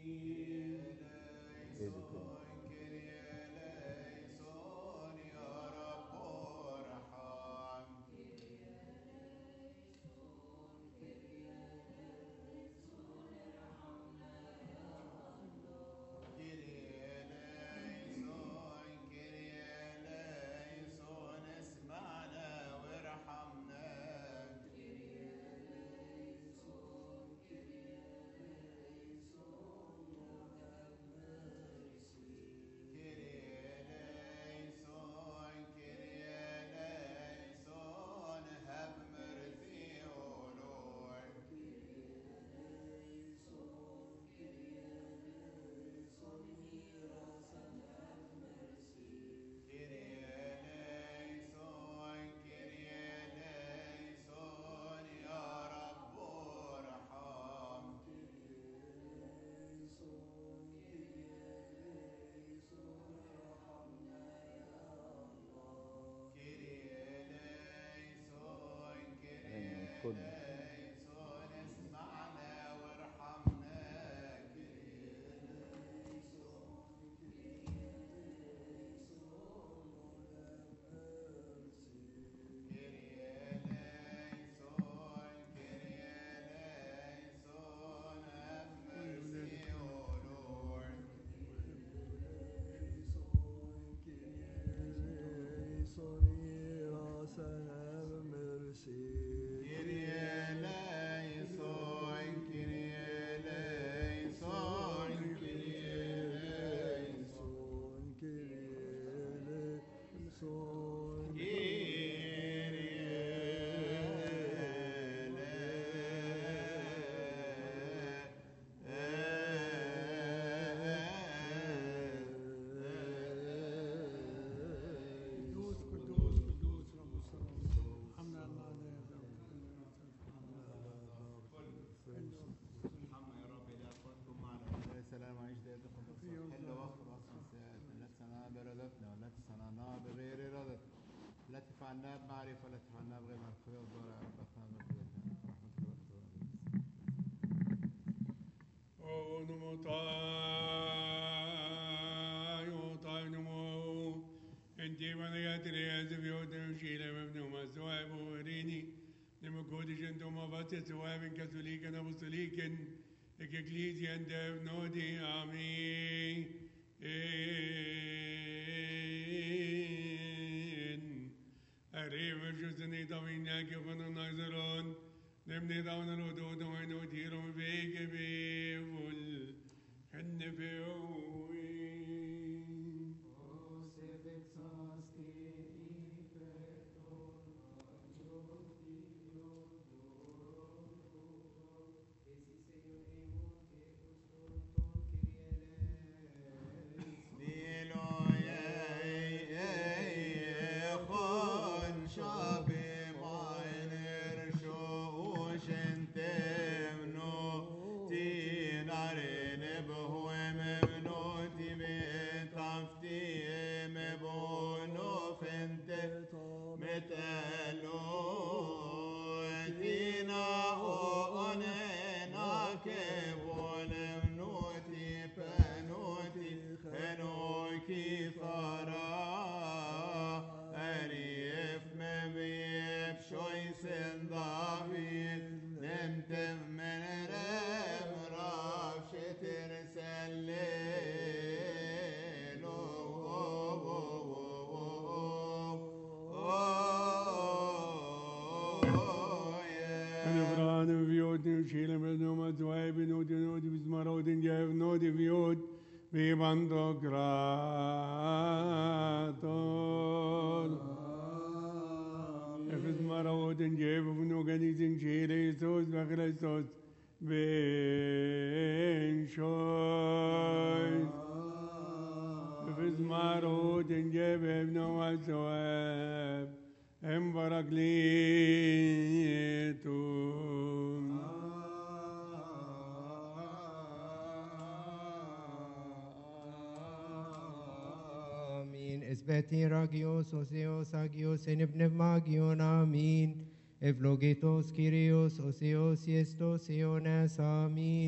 Ragios, Oseos, Agios, en Pneumagion, Amin. Ephlogetos, Kyrios, Oseos, Iestos, Ionas, Amin.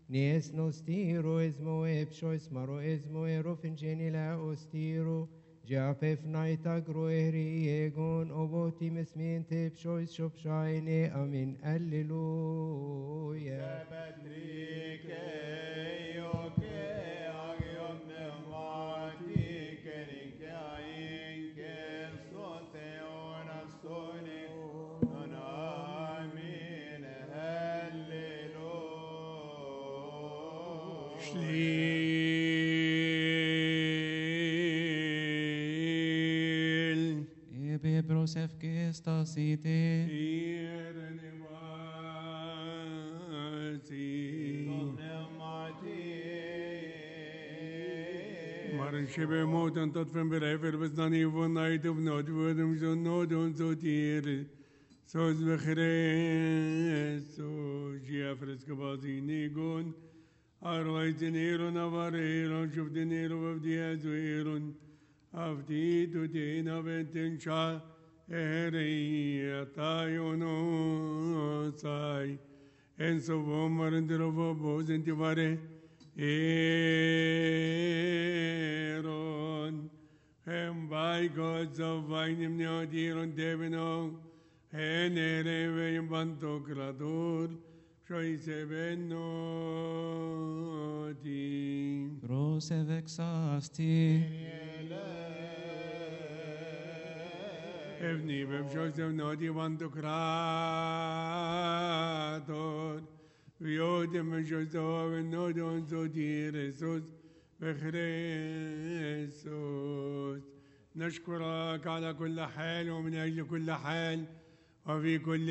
Nies nostiro esmo epshois maro esmo erofin genila ostiro. Japef naita groeri egon obotimis minte epshois shopshaine amin alleluia. Shliel. Ebe brosef gestas ite. Maren shebe moten tot van berever was dan hier van night of not worden zo nooit on zo tier. Zoals we gereed, zo Jeffres gebazi nigon. Arwait nero navarero, shuf de nero of the azueron. Afti to the naventin sha. Eri atayono sai. En so vomar en derova boz en tivare. Eron. Hem by gods of vainim neodiron devino. En ereve in banto creator. Shoi se venoti. Brosef exasti. Evni bem shoi se venoti banto creator. ويودم جزاء النودون زودي رسوس بخريسوس نشكرك على كل حال ومن أجل كل حال وفي كل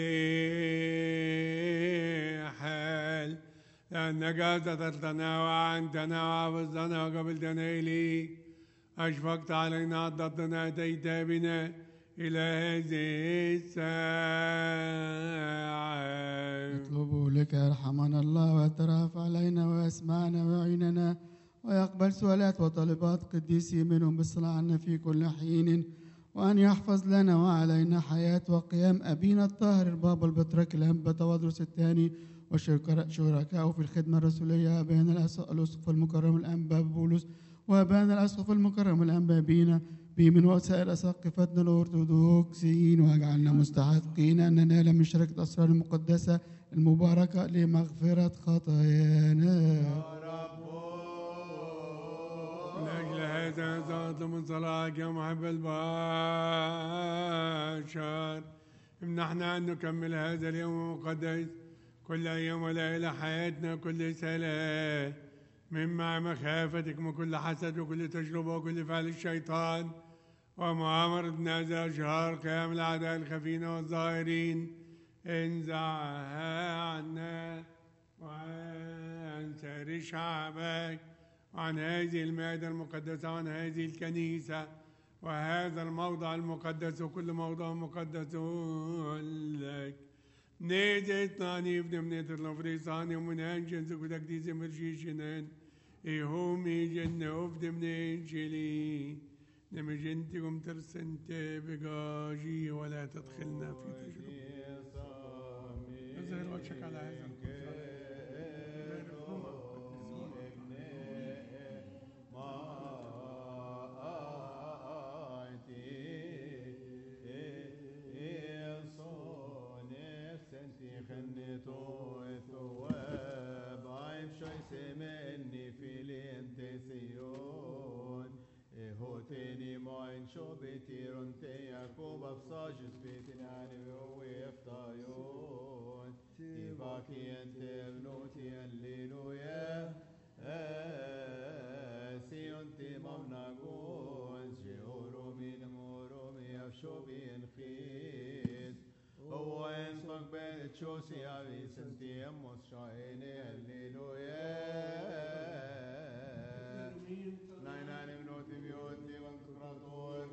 حال لأنك سترتنا وعنتنا وحفظتنا وقبلتنا إليك أشفقت علينا عضدتنا أتيت بنا إلى هذه الساعة نطلب لك يرحمنا الله ويترأف علينا ويسمعنا ويعيننا ويقبل سؤالات وطلبات قديسي منهم بالصلاة عنا في كل حين وأن يحفظ لنا وعلينا حياة وقيام أبينا الطاهر البابا البطرك الأنبا تواضرس الثاني وشركائه في الخدمة الرسولية أبانا الأسقف المكرم الأنبا بولس وأبانا الأسقف المكرم الأنبا بينا من وسائر أساقفتنا الأرثوذكسيين واجعلنا مستحقين أن ننال من شركة الأسرار المقدسة المباركة لمغفرة خطايانا. لأجل هذا نطلب من صلاحك يا محب البشر امنحنا أن نكمل هذا اليوم المقدس كل أيام وليلة حياتنا كل سلام مما مخافتك من كل حسد وكل تجربة وكل فعل الشيطان ومؤامرة ناس أشهار قيام الأعداء الخفين والظاهرين انزعها عنا وعن سائر شعبك وعن هذه المائدة المقدسة وعن هذه الكنيسة وهذا الموضع المقدس وكل موضع مقدس لك نيجت ناني في دمنة النفريساني ومن أنجز وتقديس مرشيشنان إيهومي جنة وفي دمنة جلي نمجنتكم ترسنت بقاجي ولا تدخلنا في تجربة يظهر وجهك على هذا شوبيتيرون تياكوب افصاجس بيتن يعني ويفتايون تيباكي انت بنوتي الليلويا سيون تيمامنا قوز جيورو من مورومي افشوبين خيز هو انصق بيت شوسي عبي سنتي اموس شايني الليلويا نايناني بنوتي بيوتي وانتقراتور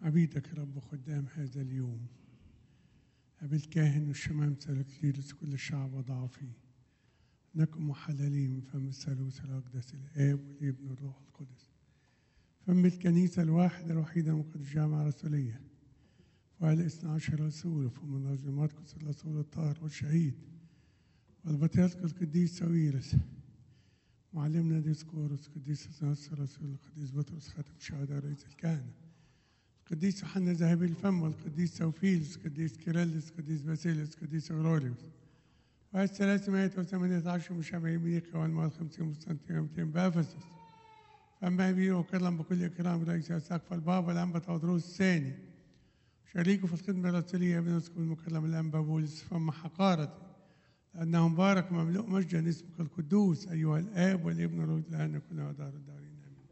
عبيدك يا رب خدام هذا اليوم، بالكاهن والشمامسة والكليروس كل الشعب وضع فيه، نكن محللين من فم الثالوث الأقدس الآب والابن والروح القدس، فم الكنيسة الواحدة الوحيدة المقدسة الجامعة الرسولية، وعلى 12 رسول، وفم منظمات قدس الرسول الطاهر والشهيد، والبطريرك القديس ساويرس، معلمنا ديسكورس، قديس اثناس الرسول، القديس بطرس خاتم الشهداء رئيس الكهنة، القديس يوحنا ذهبي الفم، والقديس سوفيلس، القديس كيرلس، القديس باسيلس، القديس أغروريوس، وعلى 318 مشابه ميقا والمال 50 مستنتين بأفسس، فأما به وكرم بكل إكرام رئيس سقف البابا الأنبا تودروس الثاني، شريكه في الخدمة الرسولية ابن يوسف المكرم الأنبا بولس، فما حقارتي لأنه مبارك مملوء مجدا اسمك القدوس أيها الآب والابن والروح الآن كل ودار الدارين.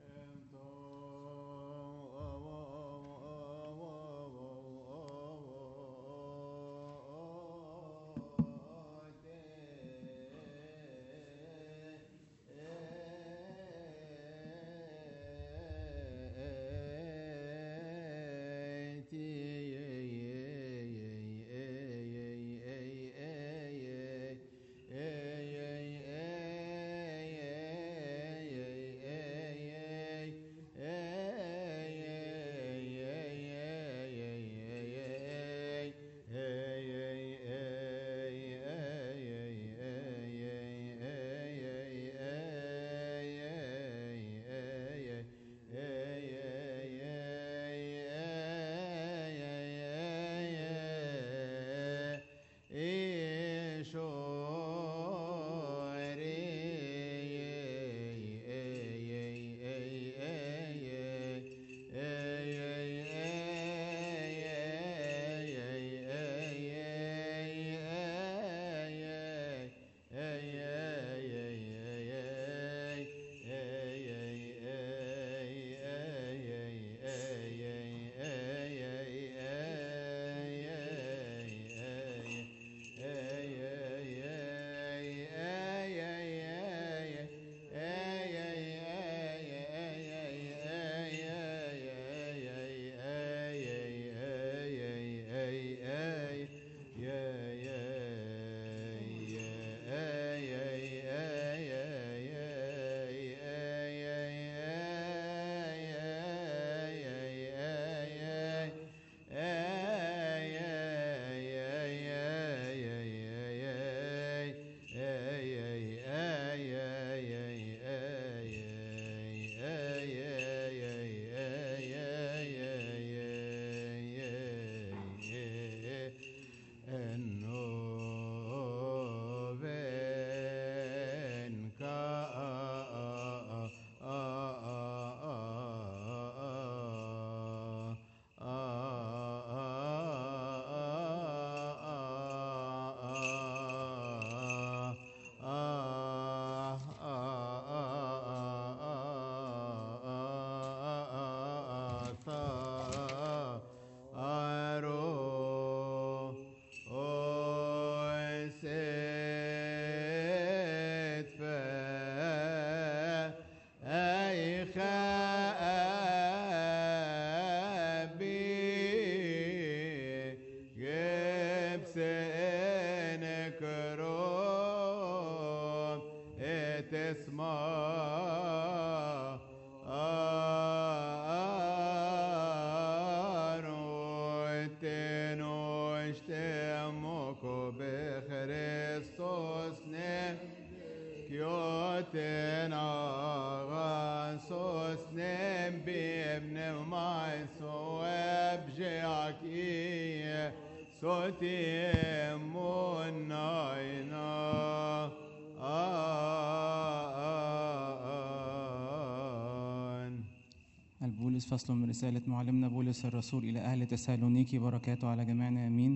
البولس فصل من رسالة معلمنا بولس الرسول إلى أهل تسالونيكي، بركاته على جميعنا آمين.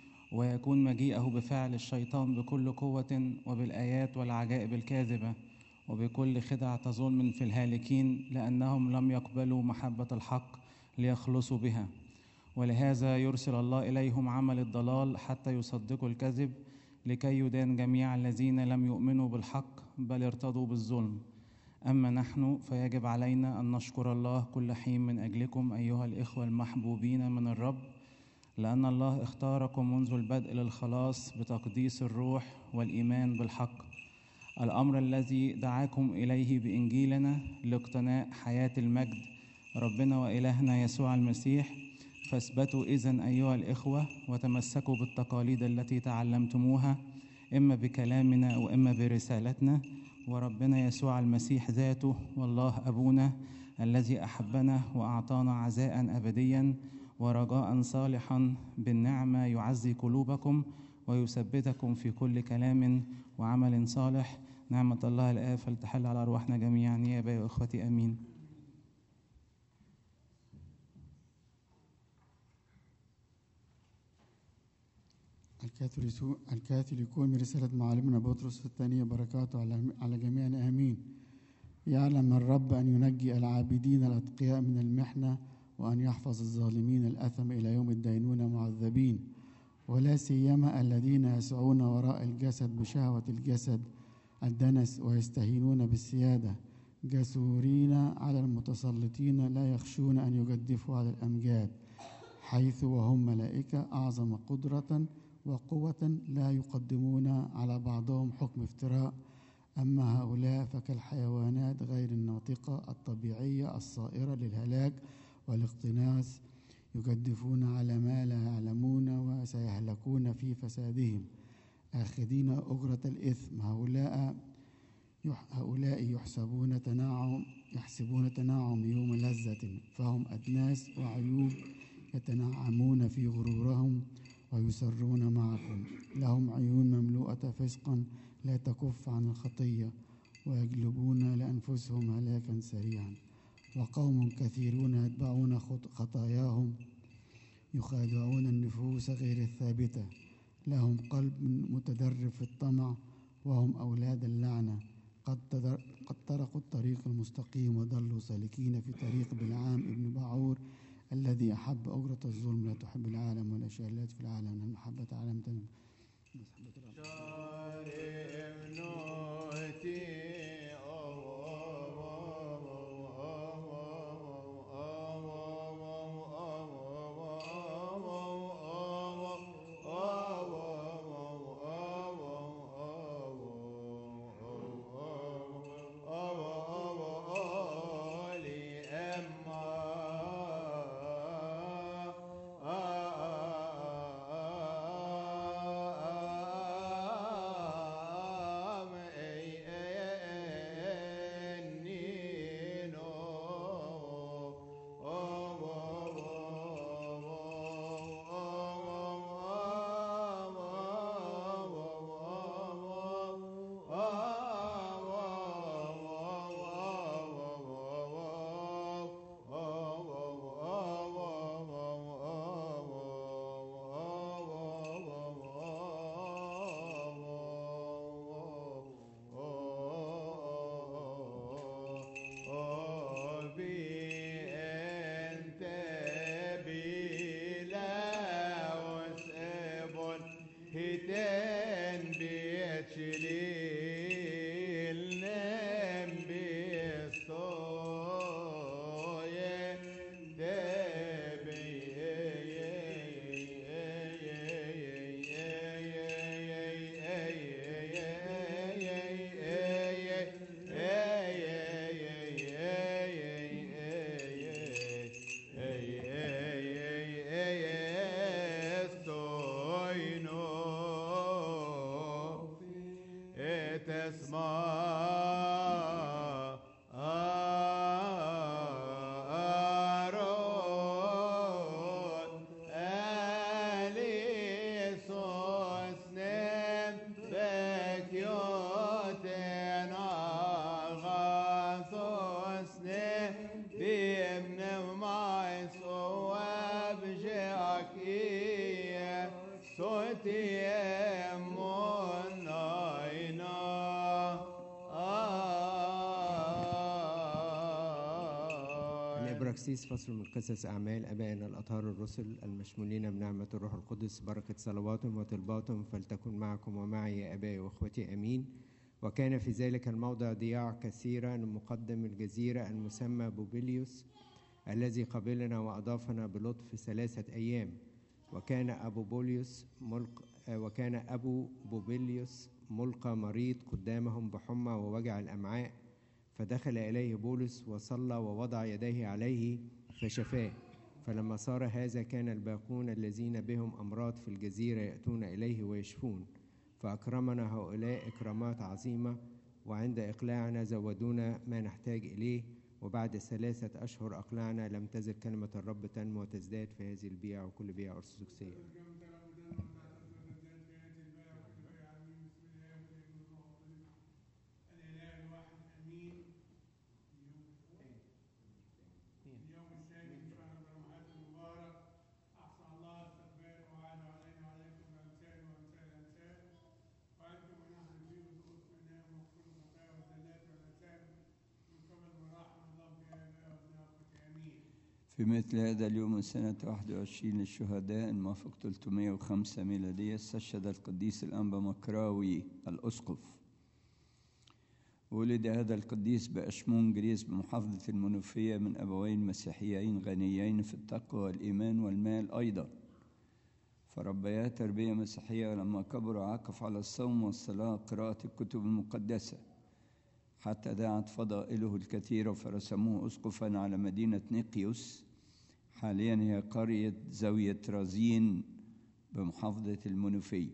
ويكون مجيئه بفعل الشيطان بكل قوة وبالآيات والعجائب الكاذبة وبكل خدعة ظلم في الهالكين، لأنهم لم يقبلوا محبة الحق ليخلصوا بها، ولهذا يرسل الله إليهم عمل الضلال حتى يصدقوا الكذب، لكي يدان جميع الذين لم يؤمنوا بالحق بل ارتضوا بالظلم. أما نحن فيجب علينا أن نشكر الله كل حين من أجلكم أيها الإخوة المحبوبين من الرب، لأن الله اختاركم منذ البدء للخلاص بتقديس الروح والإيمان بالحق، الأمر الذي دعاكم إليه بإنجيلنا لاقتناء حياة المجد ربنا وإلهنا يسوع المسيح. فاثبتوا إذن أيها الإخوة وتمسكوا بالتقاليد التي تعلمتموها، إما بكلامنا وإما برسالتنا، وربنا يسوع المسيح ذاته والله أبونا الذي أحبنا وأعطانا عزاء أبديا ورجاء صالحا بالنعمة يعزي قلوبكم ويثبتكم في كل كلام وعمل صالح. نعمة الله الآب فلتحل على أرواحنا جميعا يا أبي وإخوتي آمين. الكاثوليكون من رسالة معلمنا بطرس الثانية، بركاته على جميعنا آمين. يعلم الرب أن ينجي العابدين الأتقياء من المحنة، وأن يحفظ الظالمين الأثم إلى يوم الدينونة معذبين، ولا سيما الذين يسعون وراء الجسد بشهوة الجسد الدنس ويستهينون بالسيادة، جسورين على المتسلطين، لا يخشون أن يجدفوا على الأمجاد، حيث وهم ملائكة أعظم قدرة وقوة، لا يقدمون على بعضهم حكم افتراء. أما هؤلاء فكالحيوانات غير الناطقة الطبيعية الصائرة للهلاك والاقتناص، يجدفون على ما لا يعلمون وسيهلكون في فسادهم، آخذين أجرة الإثم. هؤلاء يحسبون تناعم يوم لذة، فهم أدناس وعيوب، يتنعمون في غرورهم ويسرون معكم. لهم عيون مملوءة فسقا لا تكف عن الخطية، ويجلبون لأنفسهم هلاكا سريعا. وقوم كثيرون يتبعون خطاياهم، يخادعون النفوس غير الثابتة. لهم قلب متدرب في الطمع، وهم أولاد اللعنة. قد تركوا الطريق المستقيم وضلوا سالكين في طريق بلعام ابن بعور، الذي أحب أجرة الظلم لا تحب العالم والأشياء التي في العالم، لأن محبة العالم تنمو. الإبراكسيس فصل من قصص أعمال أبائنا الأطهار الرسل المشمولين بنعمة الروح القدس، بركة صلواتهم وطلباتهم فلتكن معكم ومعي يا أبائي وأخوتي آمين. وكان في ذلك الموضع ضياع كثيرة لمقدم الجزيرة المسمى بوبيليوس الذي قبلنا وأضافنا بلطف 3 أيام. وكان أبو بوبيليوس ملقى مريض قدامهم بحمى ووجع الأمعاء، فدخل إليه بولس وصلى ووضع يديه عليه فشفاه. فلما صار هذا كان الباقون الذين بهم أمراض في الجزيرة يأتون إليه ويشفون، فأكرمنا هؤلاء إكرامات عظيمة، وعند إقلاعنا زودونا ما نحتاج إليه. وبعد 3 أشهر أقلعنا، لم تزل كلمة الرب تنمو وتزداد في هذه البيعة وكل بيعة أرثوذكسية. في مثل هذا اليوم سنة 21 للشهداء الموافق 305 ميلادية استشهد القديس الأنبا مكراوي الأسقف. ولد هذا القديس بأشمون جريس بمحافظة المنوفية من أبوين مسيحيين غنيين في التقوى والإيمان والمال أيضا، فربياه تربية مسيحية. ولما كبر عكف على الصوم والصلاة وقراءة الكتب المقدسة، حتى دعت فضائله الكثيرة فرسموه أسقفا على مدينة نيقيوس، حاليا هي قرية زاوية رازين بمحافظة المنوفية.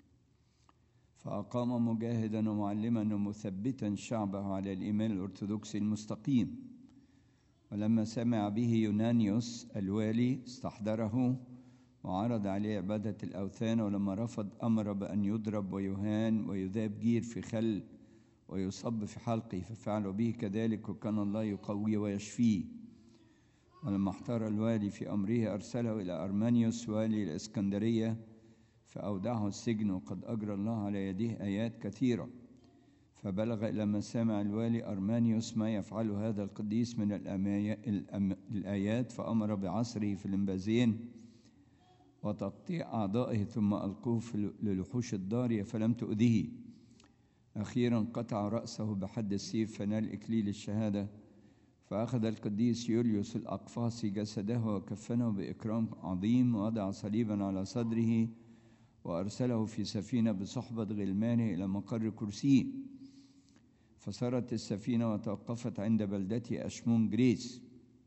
فأقام مجاهدا ومعلما ومثبتا شعبه على الإيمان الأرثوذكسي المستقيم. ولما سمع به يونانيوس الوالي استحضره وعرض عليه عبادة الأوثان، ولما رفض أمر بأن يضرب ويهان ويذاب جير في خل ويصب في حلقه، ففعلوا به كذلك، وكان الله يقوي ويشفيه. ولما احتار الوالي في أمره أرسله إلى أرمانيوس والي الإسكندرية، فأودعه السجن، وقد أجرى الله على يديه آيات كثيرة. فبلغ إلى مسامع الوالي أرمانيوس ما يفعله هذا القديس من الآيات، فأمر بعصره في الإنبازين وتقطيع أعضائه، ثم ألقوه للوحوش الضارية فلم تؤذه. أخيرا قطع رأسه بحد السيف فنال إكليل الشهادة. فأخذ القديس يوليوس الأقفاصي جسده وكفنه بإكرام عظيم، ووضع صليبا على صدره، وأرسله في سفينة بصحبة غلمانه إلى مقر كرسيه. فسارت السفينة وتوقفت عند بلدة أشمون جريس.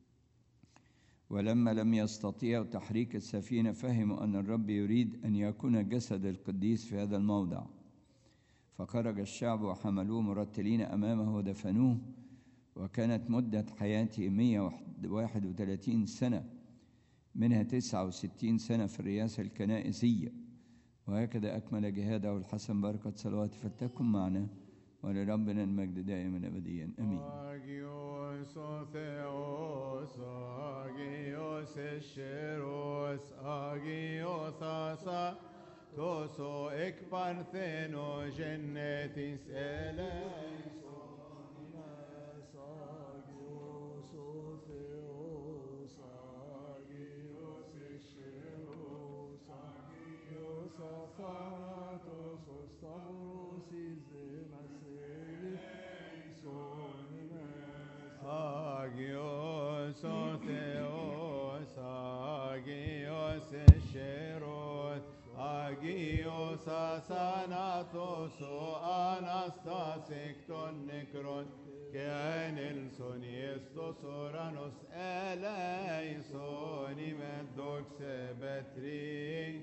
ولما لم يستطيعوا تحريك السفينة، فهموا أن الرب يريد أن يكون جسد القديس في هذا الموضع. فخرج الشعب وحملوه مرتلين أمامه ودفنوه. وكانت مدة حياته 131 سنة، منها 69 سنة في الرئاسة الكنائسية. وهكذا أكمل جهاده الحسن. بركة صلوات فلتكن معنا، ولربنا المجد دائما أبديا آمين. Agios o Theos, Agios Escheros, Agios Asa, Toso ek partheno gennetis eleison, Agios o Theos, Agios Escheros, Agios Athanatos, Stavros Agios o Theos, Agios Escheros, Agios Athanatos, Anastasik ton Nekron, كان السونيستوس أورانوس eleison imedok sebetrin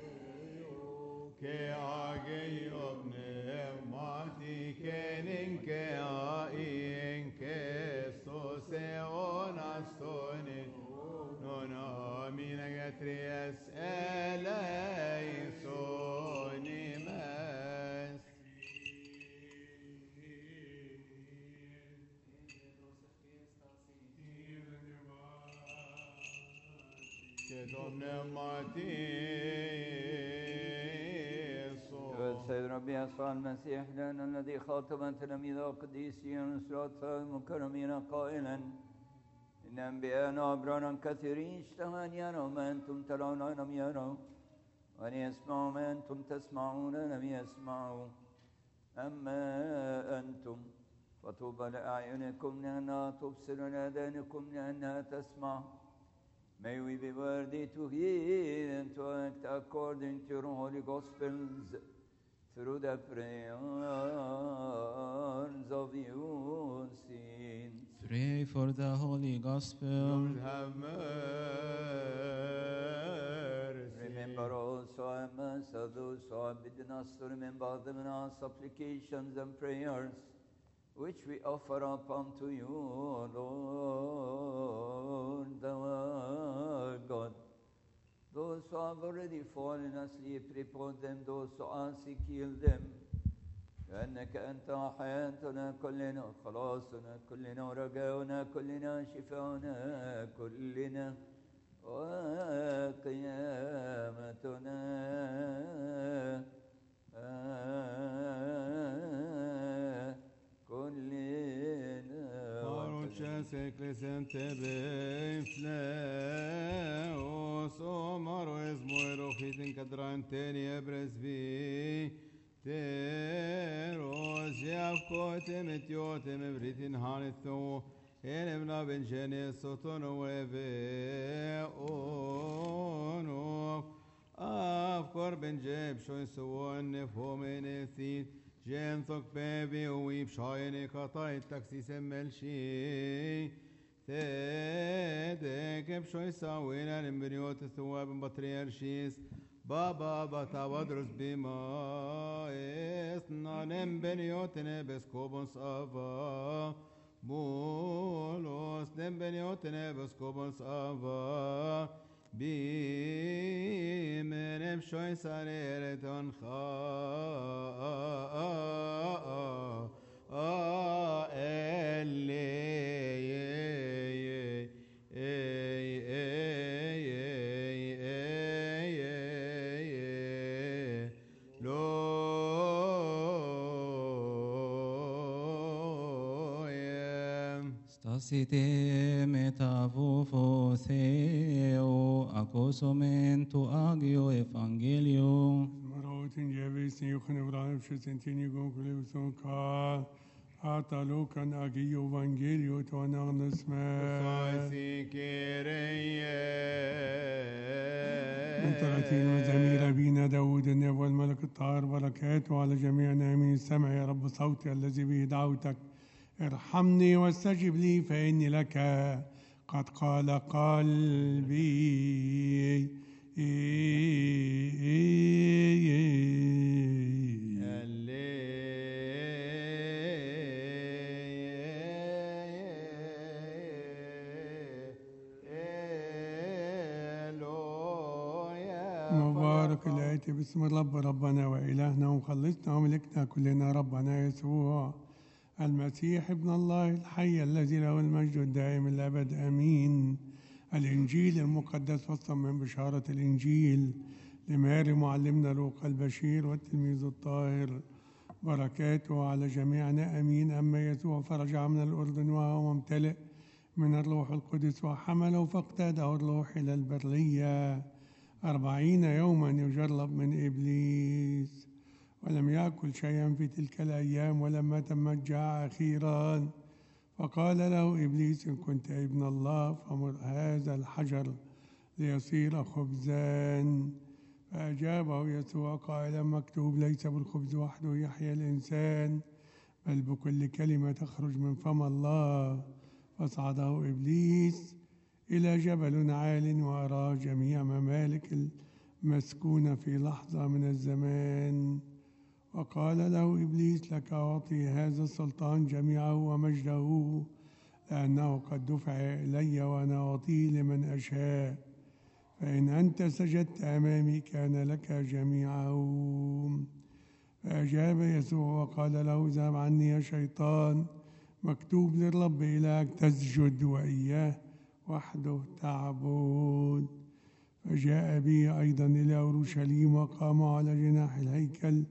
ke ageion pneumati kenin ke ain ke soseonastonin non amina getries eleison imes. السيد ربي يسوع المسيح لنا الذي خاطب تلاميذه القديسين وسراته المكرمين قائلا: إن أنبياءنا أبرارا كثيرين اشتهوا أن يروا ما أنتم ترون لم يروا، وأن يسمعوا ما أنتم تسمعون لم يسمعوا، أما أنتم فطوبى لأعينكم لأنها تبصر ولآذانكم لأنها تسمع. May we be worthy to hear and to act according to your holy gospels through the prayers of your saints. Pray for the Holy Gospel. Lord, have mercy. Remember also us of those who have bidden us to remember them in our supplications and prayers, which we offer up unto you, Lord our God. Those who have already fallen asleep, report them. Those who are sick, heal them. لأنك أنت حياتنا كلنا، خلاصنا كلنا، ورجاؤنا كلنا، شفاؤنا كلنا، وقيامتنا كلنا. Parochas ecclesiante befleos, omaro esmoero hitin kadranteni ebresbi, teros javkotem etiotem evritin hanithu, enevna benjene sotono eve ono, afkor benjeb shoin suon nefhomenethit, جنثك بابي ويب شايني قطعي التكسيس الملشي تدك بشوي ساوينا نمبريوت الثواب بطريرشيس بابا بطا ودرس بما اسنا نمبريوت نبسكوبنس أفا بولوس نمبريوت نبسكوبنس أفا بمن بشوي ساريرتون Stasite metavofo theo acosomen tu agio evangelio. Marotin Jevis, Yuchan Ibrahim, Shesentini, Gonkulev, Sonka, Atalukan, Agi, Evangelio, to Anagnesme. من تراتين وزمير أبينا داود النبي والملك الطاهر بركاته على جميعنا آمين. السمع يا رب صوتي الذي به دعوتك، ارحمني واستجب لي فإني لك قد قال قلبي. مبارك الآتي باسم الرب ربنا وإلهنا ومخلصنا وملكنا كلنا ربنا يسوع المسيح ابن الله الحي الذي له المجد الدائم الأبد آمين. الإنجيل المقدس وصل من بشارة الإنجيل لماري معلمنا لوقا البشير والتلميذ الطاهر بركاته على جميعنا آمين. أما يسوع فرجع من الأردن وهو ممتلئ من الروح القدس وحمله فاقتاده الروح إلى البرية 40 يوما يجرب من إبليس، ولم يأكل شيئا في تلك الأيام. ولما تمت جاع أخيرا فقال له إبليس إن كنت ابن الله فمر هذا الحجر ليصير خبزا. فأجابه يسوع قائلا مكتوب ليس بالخبز وحده يحيى الإنسان بل بكل كلمة تخرج من فم الله. فصعده إبليس إلى جبل عال وأراه جميع ممالك المسكونة في لحظة من الزمان. وقال له إبليس لك أعطي هذا السلطان جميعه ومجده، لأنه قد دفع إلي وأنا أعطيه لمن أشاء. فإن أنت سجدت أمامي كان لك جميعه. فأجاب يسوع وقال له اذهب عني يا شيطان، مكتوب للرب إلهك تسجد وإياه وحده تعبد. فجاء به أيضا إلى أورشليم وقام على جناح الهيكل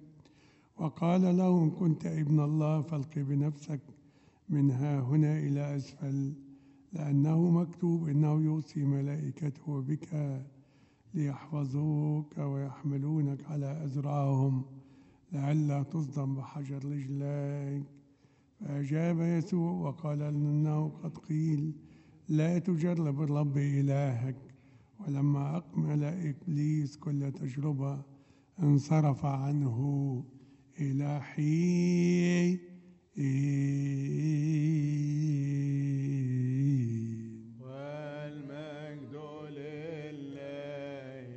وقال له إن كنت ابن الله فالق بنفسك من ها هنا إلى أسفل، لأنه مكتوب إنه يوصي ملائكته بك ليحفظوك ويحملونك على أذرعهم لئلا تصدم بحجر رجليك. فأجاب يسوع وقال إنه قد قيل لا تجرب الرب إلهك. ولما أكمل إبليس كل تجربة انصرف عنه إلى حين. والمجد لله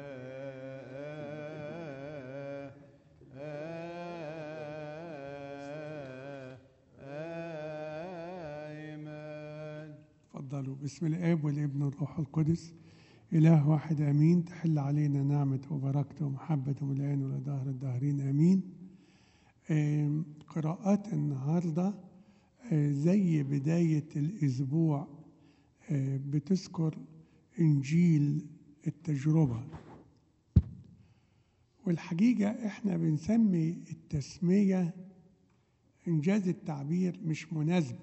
دائما. تفضلوا. بسم الآب والابن والروح القدس إله واحد آمين. تحل علينا نعمة وبركته ومحبته من الآن ولدهر الداهرين آمين. قراءات النهاردة زي بداية الأسبوع بتذكر إنجيل التجربة. والحقيقة إحنا بنسمي التسمية إنجاز التعبير مش مناسبة،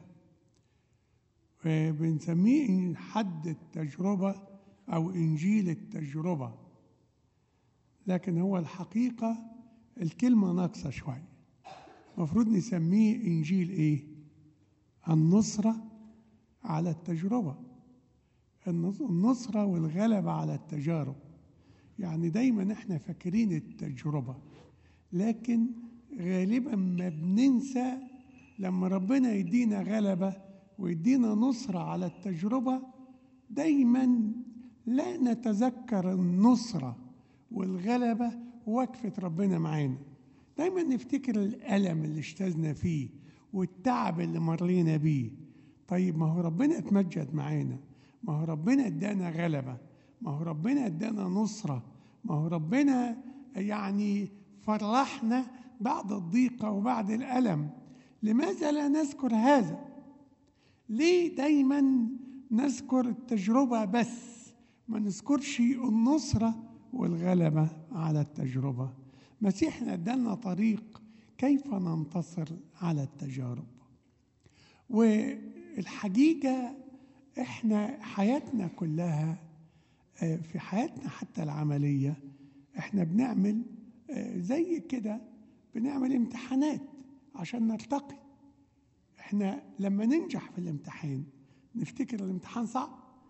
بنسميه حد التجربة أو إنجيل التجربة، لكن هو الحقيقة الكلمة ناقصة شوية. المفروض نسميه إنجيل إيه؟ النصرة على التجربة، النصرة والغلبة على التجارب. يعني دايما احنا فاكرين التجربة، لكن غالبا ما بننسى لما ربنا يدينا غلبة ويدينا نصرة على التجربة، دايما لا نتذكر النصرة والغلبة ووقفة ربنا معانا. دايما نفتكر الألم اللي اجتزنا فيه والتعب اللي مرينا بيه. طيب ما هو ربنا اتمجد معانا، ما هو ربنا ادانا غلبة، ما هو ربنا ادانا نصرة، ما هو ربنا يعني فرحنا بعد الضيقة وبعد الألم. لماذا لا نذكر هذا؟ ليه دايما نذكر التجربة بس ما نذكرش النصرة والغلبة على التجربة؟ مسيحنا ادانا طريق كيف ننتصر على التجارب. والحقيقة احنا حياتنا كلها، في حياتنا حتى العملية احنا بنعمل زي كده، بنعمل امتحانات عشان نرتقي. احنا لما ننجح في الامتحان نفتكر الامتحان صعب،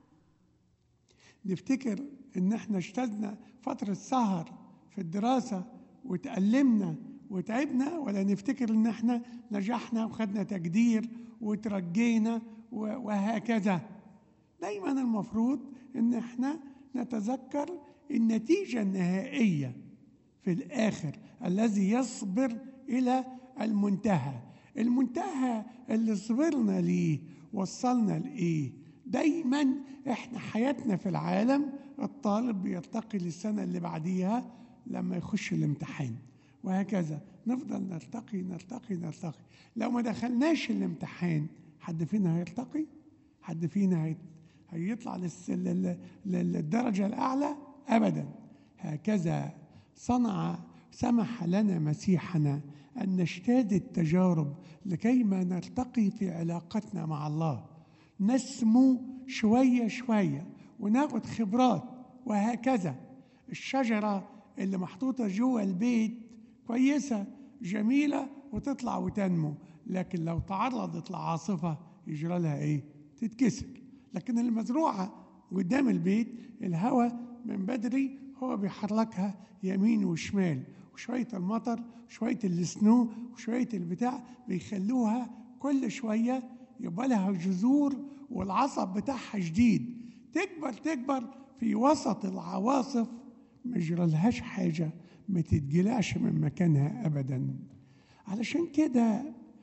نفتكر ان احنا اجتزنا فترة سهر في الدراسة وتألمنا وتعبنا، ولا نفتكر ان احنا نجحنا وخدنا تقدير وترجينا وهكذا. دايما المفروض ان احنا نتذكر النتيجة النهائية في الآخر، الذي يصبر إلى المنتهى. المنتهى اللي صبرنا ليه وصلنا لإيه؟ دايما احنا حياتنا في العالم الطالب بيرتقي للسنة اللي بعديها لما يخش الامتحان، وهكذا نفضل نرتقي نرتقي نرتقي. لو ما دخلناش الامتحان حد فينا هيرتقي؟ حد فينا هيطلع للدرجة الأعلى؟ أبدا. هكذا سمح لنا مسيحنا أن نجتاز التجارب لكيما نرتقي في علاقتنا مع الله، نسمو شوية شوية وناخد خبرات، وهكذا. الشجرة اللي محطوطة جوه البيت كويسة جميلة وتطلع وتنمو، لكن لو تعرضت لعاصفة يجرى لها إيه؟ تتكسر. لكن المزروعة قدام البيت الهواء من بدري هو بيحركها يمين وشمال، وشوية المطر وشوية السنو وشوية البتاع بيخلوها كل شوية يبقى لها جذور والعصب بتاعها جديد، تكبر تكبر في وسط العواصف، ما يجرالهاش حاجة، ما تتجلعش من مكانها أبدا. علشان كده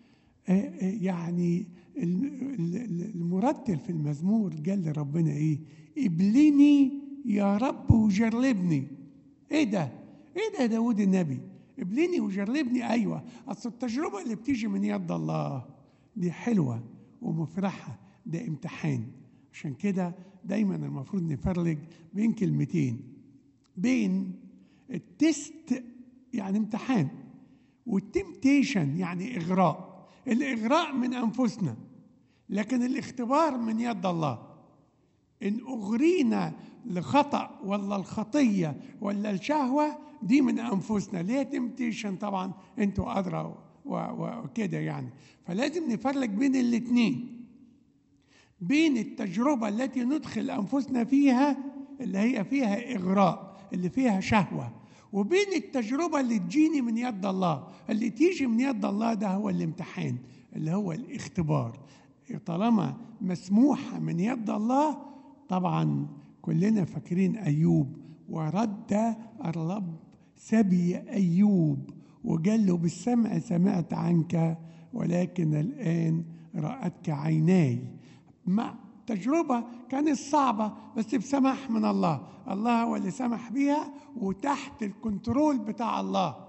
يعني المرتل في المزمور قال لربنا إيه؟ ابلني يا رب وجربني. إيه ده؟ إيه ده داود النبي؟ ابلني وجربني. أيوة، أصل التجربة اللي بتيجي من يد الله دي حلوة ومفرحة، ده امتحان. عشان كده دايما المفروض نفرق بين كلمتين، بين التست يعني امتحان، والتمتيشن يعني إغراء. الإغراء من أنفسنا، لكن الاختبار من يد الله. إن أغرينا لخطأ ولا الخطية ولا الشهوة دي من أنفسنا، ليه تمتيشن طبعا أنتوا أدرى وكده يعني. فلازم نفرق بين الاتنين، بين التجربة التي ندخل أنفسنا فيها اللي هي فيها إغراء اللي فيها شهوة، وبين التجربة اللي تجيني من يد الله. اللي تيجي من يد الله ده هو الامتحان اللي هو الاختبار. طالما مسموحة من يد الله، طبعا كلنا فاكرين أيوب، ورد الرب سبي أيوب وقال له بالسمع سمعت عنك ولكن الآن رأتك عيناي. مع تجربة كانت صعبة بس بسمح من الله، الله هو اللي سمح بيها وتحت الكنترول بتاع الله.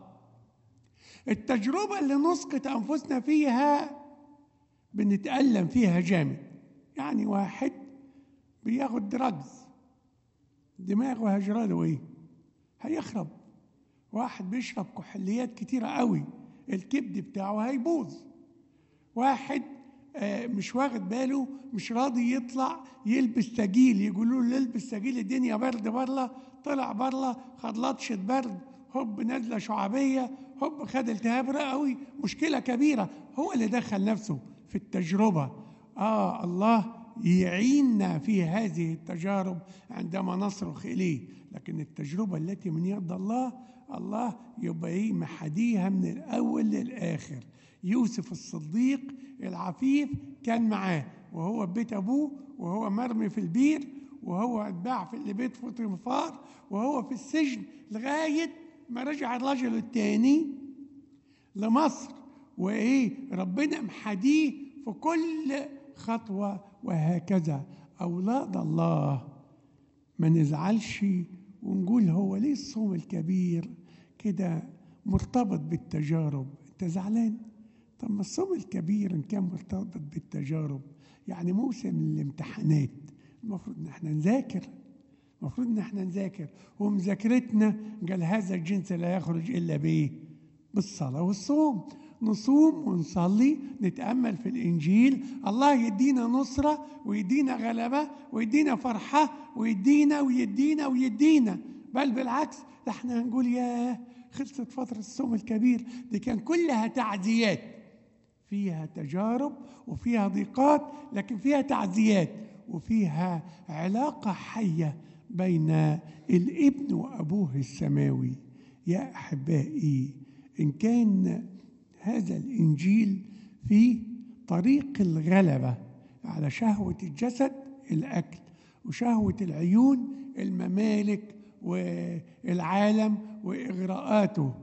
التجربة اللي نسقط أنفسنا فيها بنتألم فيها جامد. يعني واحد بياخد دراجز دماغه هجراله ايه؟ هيخرب. واحد بيشرب كحوليات كتيرة قوي الكبد بتاعه هيبوظ. واحد مش واخد باله، مش راضي يطلع يلبس سجيل، يقولوا له يلبس سجيل الدنيا برد بره، طلع بره خد لطشة برد، هوب نزلة شعبية، هوب خد التهاب رئوي، مشكلة كبيرة. هو اللي دخل نفسه في التجربة. الله يعيننا في هذه التجارب عندما نصرخ إليه. لكن التجربة التي من يد الله، الله يبقى محديها من الأول للآخر. يوسف الصديق العفيف كان معاه وهو بيت أبوه، وهو مرمي في البير، وهو اتباع في بيت فوطيفار، وهو في السجن لغاية ما رجع الرجل الثاني لمصر. ربنا محديه في كل خطوة. وهكذا أولاد الله ما نزعلش ونقول هو ليه الصوم الكبير كده مرتبط بالتجارب؟ انت زعلان؟ طب ما الصوم الكبير ان كان مرتبط بالتجارب يعني موسم الامتحانات، المفروض ان احنا نذاكر. ومذاكرتنا قال هذا الجنس لا يخرج الا بايه؟ بالصلاة والصوم. نصوم ونصلي، نتأمل في الإنجيل، الله يدينا نصرة ويدينا غلبة ويدينا فرحة ويدينا. بل بالعكس، ده احنا هنقول ياه خلصت فترة الصوم الكبير دي كان كلها تعزيات، فيها تجارب وفيها ضيقات، لكن فيها تعزيات وفيها علاقة حية بين الابن وأبوه السماوي. يا أحبائي، إن كان هذا الإنجيل في طريق الغلبة على شهوة الجسد الأكل، وشهوة العيون الممالك والعالم وإغراءاته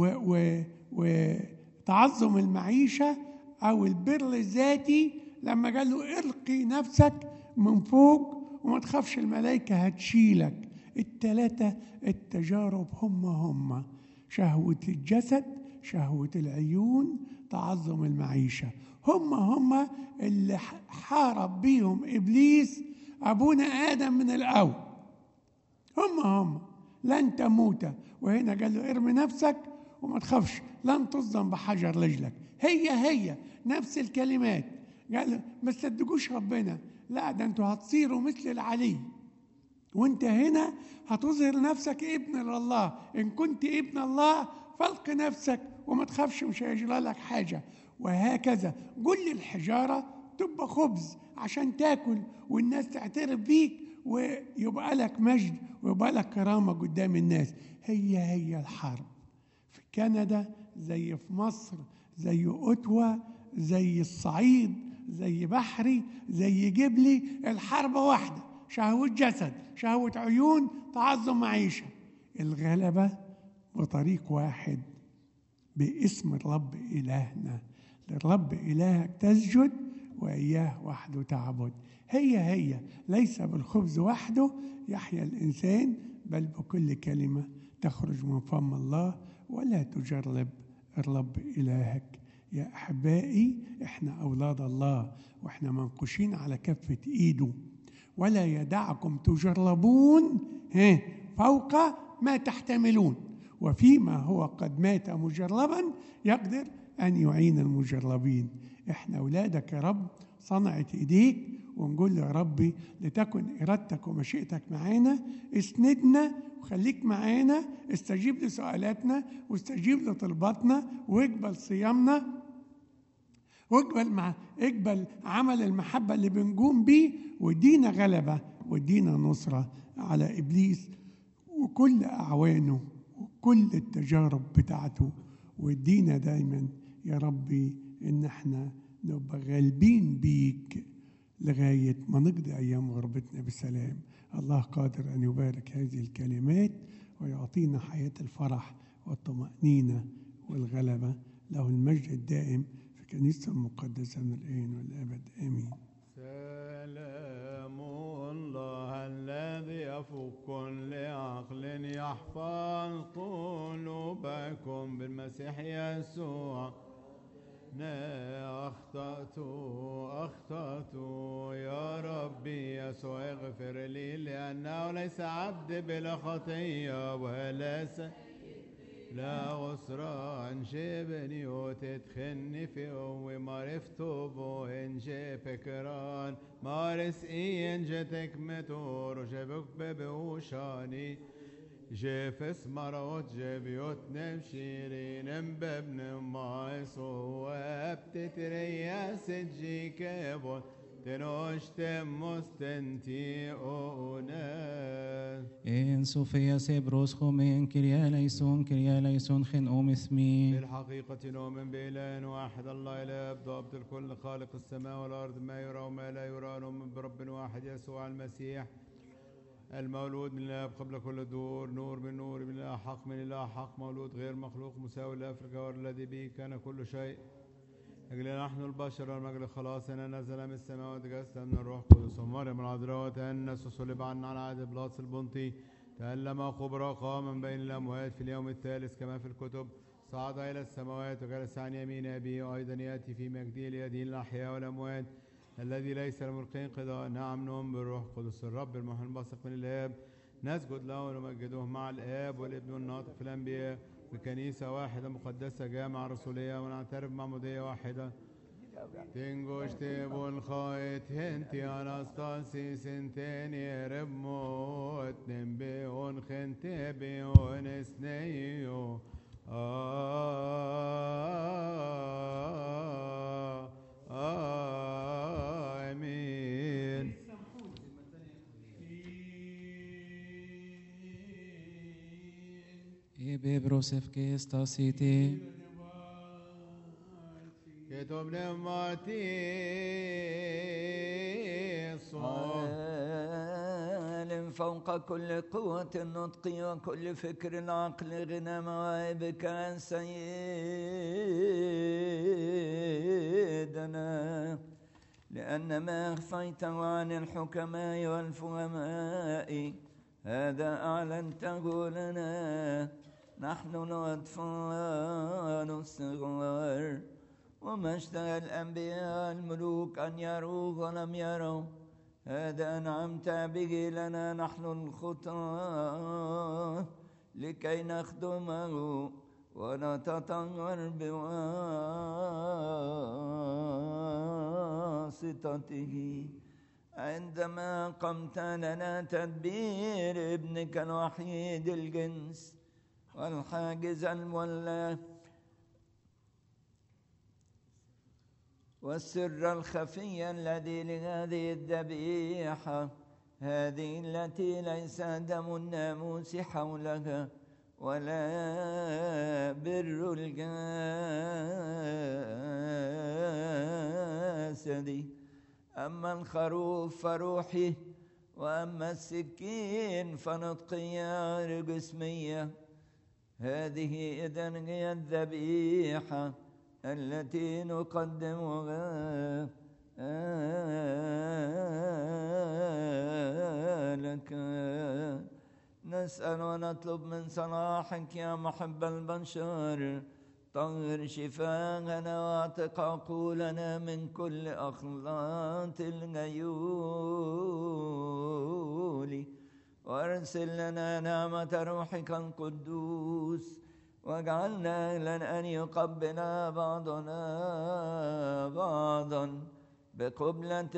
وتعظم المعيشة أو البر الذاتي، لما قال له القي نفسك من فوق وما تخافش الملائكة هتشيلك. الثلاثة التجارب هم شهوة الجسد، شهوة العيون، تعظم المعيشة، هم اللي حارب بيهم إبليس أبونا آدم من الأول. هم لن تموت، وهنا قال له ارمي نفسك وما تخافش، لن تصدم بحجر رجلك. هي نفس الكلمات. قال له ما تصدقوش ربنا، لا ده انتوا هتصيروا مثل العلي، وانت هنا هتظهر نفسك ابن لله. ان كنت ابن الله فالق نفسك وما تخافش، مش هيجرى لك حاجة. وهكذا كل الحجارة تبقى خبز عشان تاكل والناس تعترف بيك ويبقى لك مجد ويبقى لك كرامة قدام الناس. هي الحرب في كندا زي في مصر، زي أوتوا، زي الصعيد، زي بحري، زي جبلي. الحرب واحدة، شهوة جسد، شهوة عيون، تعظم معيشة. الغلبة بطريق واحد باسم الرب إلهنا. للرب إلهك تسجد وإياه وحده تعبد. هي ليس بالخبز وحده يحيا الإنسان، بل بكل كلمة تخرج من فم الله. ولا تجرب الرب إلهك. يا أحبائي، إحنا أولاد الله وإحنا منقوشين على كفة إيده. ولا يدعكم تجربون فوق ما تحتملون، وفيما هو قد مات مجربا يقدر أن يعين المجربين. إحنا أولادك يا رب، صنعت إيديك ونقول يا ربي لتكن إرادتك ومشيئتك معانا، اسندنا وخليك معانا، استجيب لسؤالاتنا واستجيب لطلباتنا، واقبل صيامنا، اقبل عمل المحبة اللي بنقوم بيه، وادينا غلبة وادينا نصرة على إبليس وكل أعوانه وكل التجارب بتاعته، وادينا دايما يا ربي إن احنا نبقى غالبين بيك لغاية ما نقضي أيام غربتنا بسلام. الله قادر أن يبارك هذه الكلمات ويعطينا حياة الفرح والطمأنينة والغلبة. له المجد الدائم في كنيسة المقدسة من الآن والأبد آمين. سلام الله الذي يفوق كل عقل يحفظ قلوبكم بالمسيح يسوع. أخطأت يا ربي يسوع اغفر لي، لأنه ليس عبد بلا خطية ولا لا غسران شبني وتدخلني في قوي معرفته بو إنجي فكران مارس إنجي تكمتور وشبك ببوشاني جيفس مروت جبيوت نمشيرين بابن مايس وابتترياس جي كيبون تنوشتم مستنتي أوناس إن صوفيا سيبروس خومين كريا ليسون خن أوم اسمي. بالحقيقة نؤمن بإله واحد الله إله ضابط الكل خالق السماء والأرض ما يرى وما لا يرى. نؤمن برب واحد يسوع المسيح المولود من الله قبل كل دور، نور من نور، من الله حق من الله حق، مولود غير مخلوق مساوي لأفريقيا الذي به كان كل شيء. أجل نحن البشر والمجد خلاصنا نزل من السماء وتجسد من الروح القدس ومريم العذراء وتأنس وصلب عنا على عهد بلاطس البنطي، تألم خبرا قام من بين الأموات في اليوم الثالث كما في الكتب، صعد إلى السماوات وجلس عن يمين أبيه، وأيضا يأتي في مجده ليدين الأحياء والأموات الذي ليس لملك انقضاء. نعم نؤمن بالروح القدس الرب المحيي المنبثق من الآب، نسجد له ونمجده مع الآب والابن والناطق في الأنبياء، بكنيسة واحدة مقدسة جامعة رسولية، ونعترف معمودية واحدة. تنجوش تبون خايت هنتي أناستاسي سنتيني رب موت نبيون خنتي بيون اسنيو آمين. ببروسف كيستاسيتي كتب نماتي عالم فوق كل قوة النطق وكل فكر العقل غنى مواهبك يا سيدنا، لأن ما أخفيته عن الحكماء والفهماء هذا أعلنته لنا نحن الأطفال الصغار. وما اشتهى الأنبياء الملوك أن يروه ولم يروا، هذا أنعمت به لنا نحن الخطاة لكي نخدمه ونتطهر بواسطته. عندما قمت لنا تدبير ابنك الوحيد الجنس والحاجز المولى والسر الخفي الذي لهذه الذبيحة، هذه التي ليس دم الناموس حولها ولا بر الجسد، أما الخروف فروحه وأما السكين فنطقية جسمية. هذه إذن هي الذبيحة التي نقدمها لك. نسأل ونطلب من صلاحك يا محب البشر، طهر شفاءنا واعتق عقولنا من كل أخلاط الغيول، وارسل لنا نعمة روحك القدوس، واجعلنا أهلا أن يقبل بعضنا بعضا بقبلة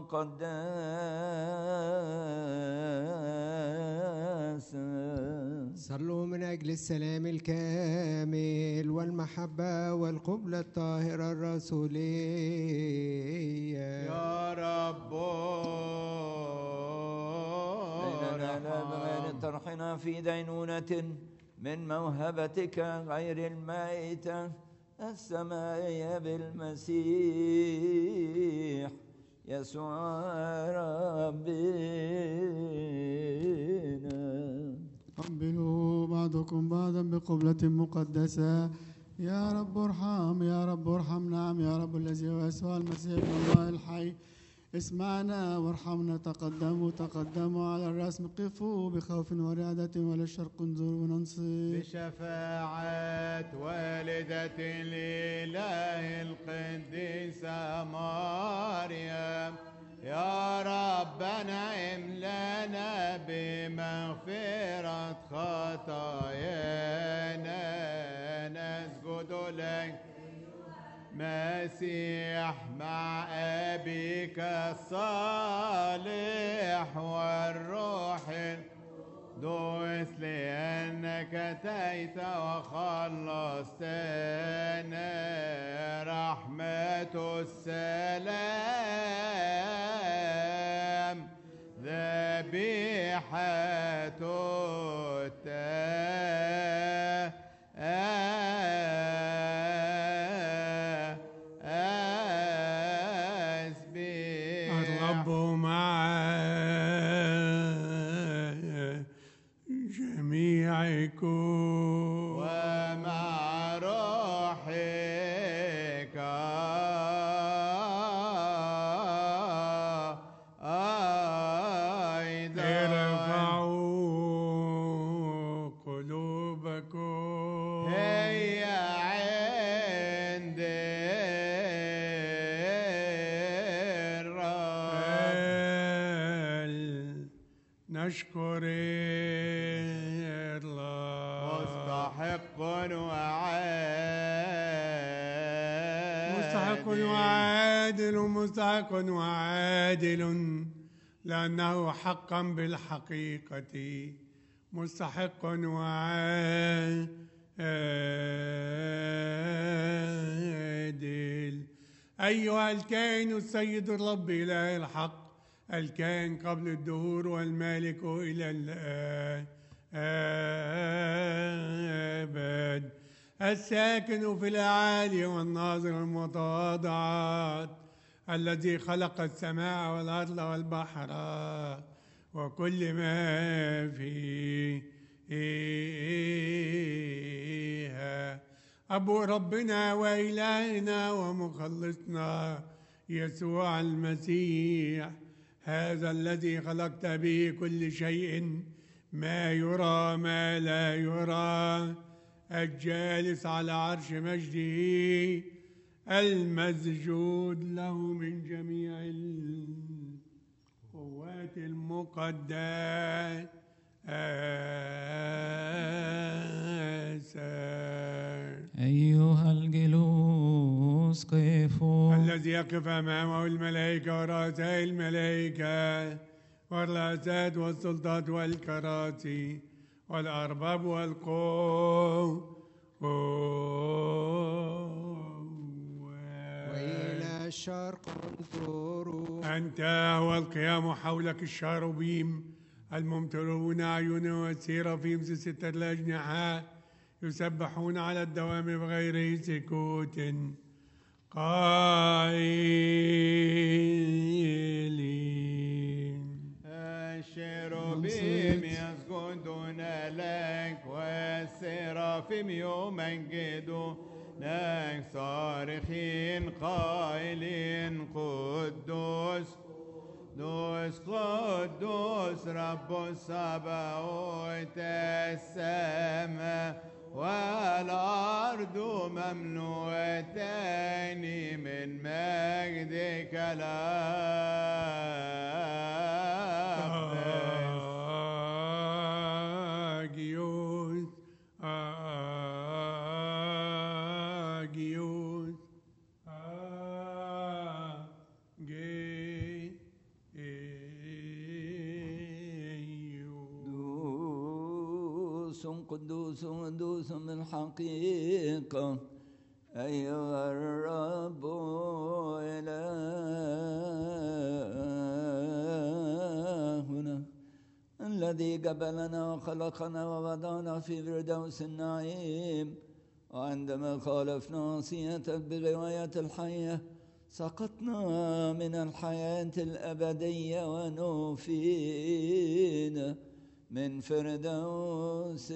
مقدسة. صلوا من أجل السلام الكامل والمحبة والقبلة الطاهرة الرسولية. يا رب بيننا لا بغير طرحنا في دينونة من موهبتك غير المائتة السمائية بالمسيح يسوع ربنا. قبلوا بعضكم بعضا بقبلة مقدسة. يا رب ارحم، يا رب ارحم. نعم يا رب الذي هو يسوع المسيح ابن الله الحي، اسمعنا وارحمنا. تقدموا على الرسم، قفوا بخوف ورعدة وللشرق انظروا وننصت. بشفاعة والدة الإله القديسة مريم، يا ربنا املنا بمغفرة خطايانا. نسجد لك مسيح مع أبيك الصالح والروح القدس، لأنك أتيت وخلصتنا. رحمة السلام ذبيحة الرب مع جميعكم ومع روحك أيضا. ارفعوا قلوبكم هي عند الرب. نشكر الله. مستحق وعادل مستحق وعادل، لأنه حقا بالحقيقة مستحق وعادل. أيها الكائن السيد الرب إله الحق، الكائن قبل الدهور والمالك إلى الأبد، الساكن في الأعالي والناظر المتواضعات، الذي خلق السماء والأرض والبحر وكل ما فيها. أبو ربنا وإلهنا ومخلصنا يسوع المسيح، هذا الذي خلقت به كل شيء، ما يرى ما لا يرى، الجالس على عرش مجده، المسجود له من جميع القوات المقدسة. أيها الجلوس قفوا. الذي يقف أمامه الملائكة ورؤساء الملائكة والرؤسات والسلطات والكراسي والأرباب والقوة. وإلى الشرق انظروا. أنت هو القيام حولك الشاروبيم الممتلئون أعين والسيرافيم ذي 6 الأجنحة، يسبحون على الدوام بغير سكوت قائلين. الشيروبيم يسجدون لك والسرافيم يمجدونك، صارخين قائلين قدوس قدوس قدوس رب الصباوت. السماء والأرض مملوءتان من مجدك الأقدس. Agios قدوس قدوس قدوس بالحقيقة أيها الرب إلهنا الذي قبلنا وخلقنا ووضعنا في فردوس النعيم، وعندما خالفنا وصيتك بغواية الحياة سقطنا من الحياة الأبدية ونوفينا من فردوس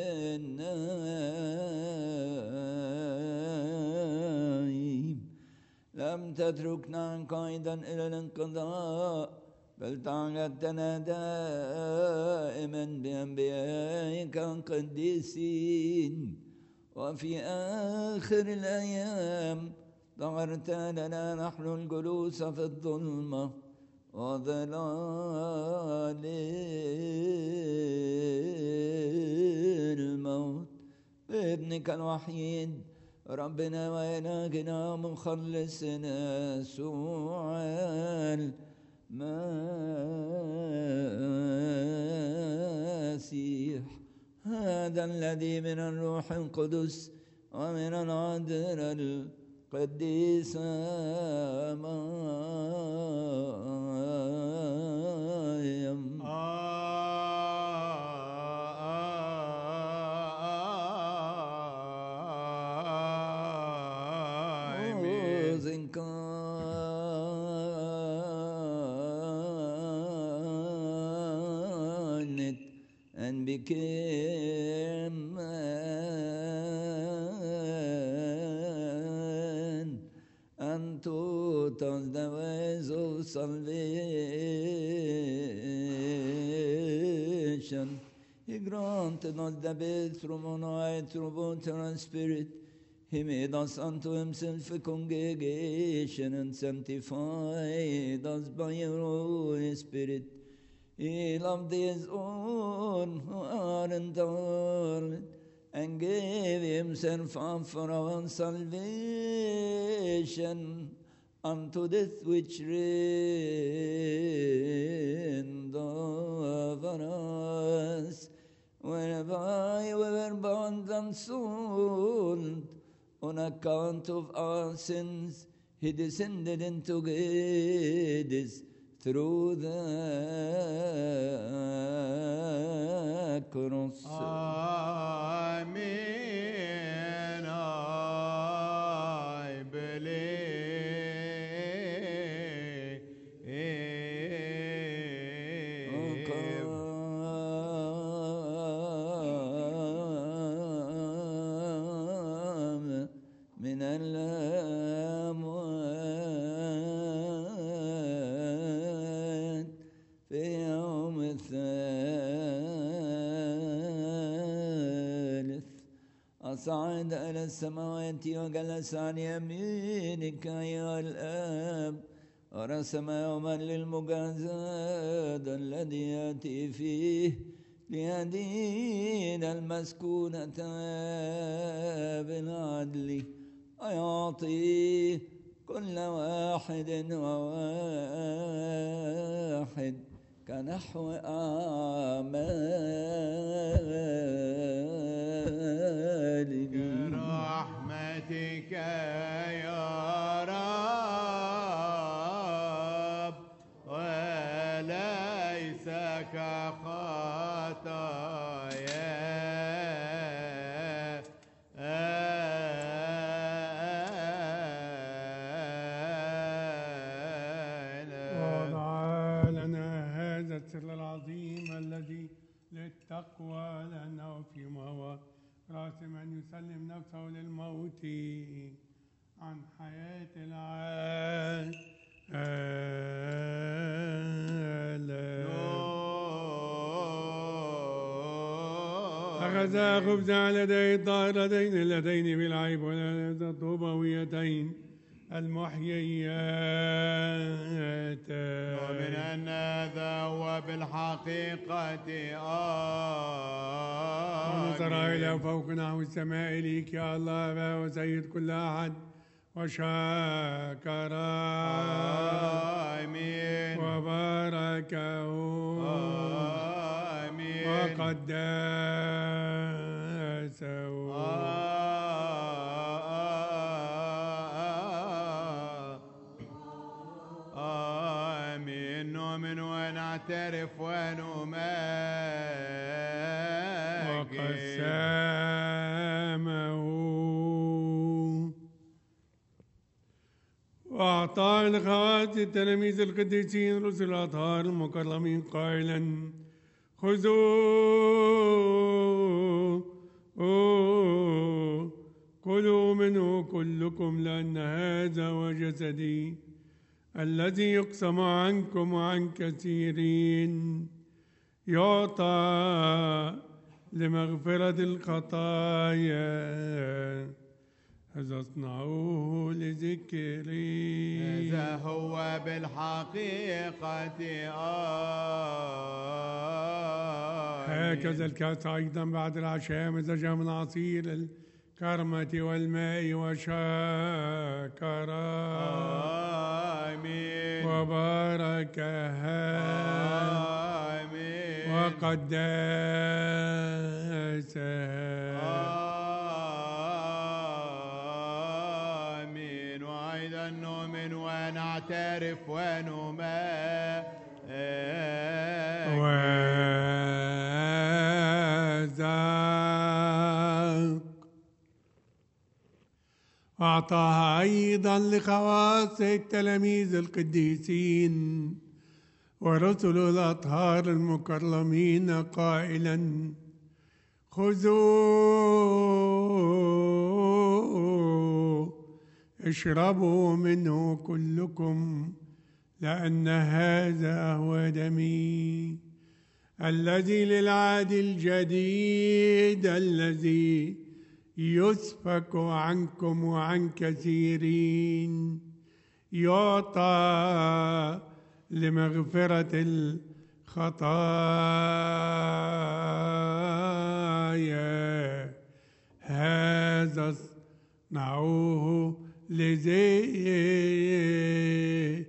النعيم. لم تتركنا قائدا إلى الانقضاء، بل تعهدتنا دائما بأنبيائك القديسين، وفي آخر الأيام ظهرت لنا نحن الجلوس في الظلمة وظلال الموت بابنك الوحيد ربنا وإلهنا مخلصنا يسوع المسيح، هذا الذي من الروح القدس ومن العذراء القديسة مريم and became man, and taught us the ways of salvation. He granted us the best from on high through water and spirit. He made us unto himself a congregation and sanctified us by your Holy Spirit. He loved his own who are in the world and gave himself up for our salvation unto death which reigned over us, whereby we were bound and sold on account of our sins. He descended into Hades through the cross. Amen. I believe. من الأموات في يوم الثالث أصعد إلى السماوات وجلس عن يمينك أيها الآب، ورسم يوما للمجازات الذي يأتي فيه ليدين المسكونة بالعدل، ويعطي كل واحد وواحد كنحو أعماله. برحمتك يا رب وليس كخطايا السر العظيم الذي للتقوى، لأنه فيما هو راسم أن يسلم نفسه للموت عن حياة العالم. أخذ خبز على يديه الطاهرتين اللتين بالعيب والطوبويتين المحييات، ومن أن هذا هو بالحقيقة ونظر إلى فوق نحو السماء إليك يا الله أبا وسيد كل أحد وشكر آمين وباركه آمين آمين. نؤمن ونعترف ونمجد وقسمه وأعطى لخوات التلاميذ القديسين رسل الأطهار المكرمين قائلا خذوا كلوا منه كلكم لأن هذا هو جسدي الذي يقسم عنكم وعن كثيرين يعطى لمغفرة الخطايا هذا اصنعوه لذكري. هذا هو بالحقيقة هكذا الكأس أيضا بعد العشاء مزج من عصير الكرمة والماء وشكرا آمين وباركها آمين وقدسها نؤمن ونعترف ونمجد أعطاها أيضا لخواص التلاميذ القديسين ورسل الأطهار المكرمين قائلا خذوا اشربوا منه كلكم لأن هذا هو دمي الذي للعهد الجديد الذي يسفك عنكم وعن كثيرين يعطى لمغفرة الخطايا هذا اصنعوه لذكري.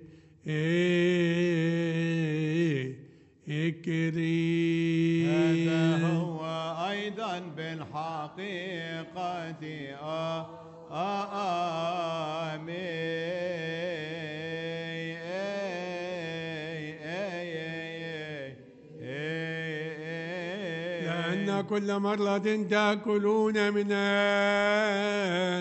هذا هو أيضا بالحقيقة لأن كل مرة تأكلون منها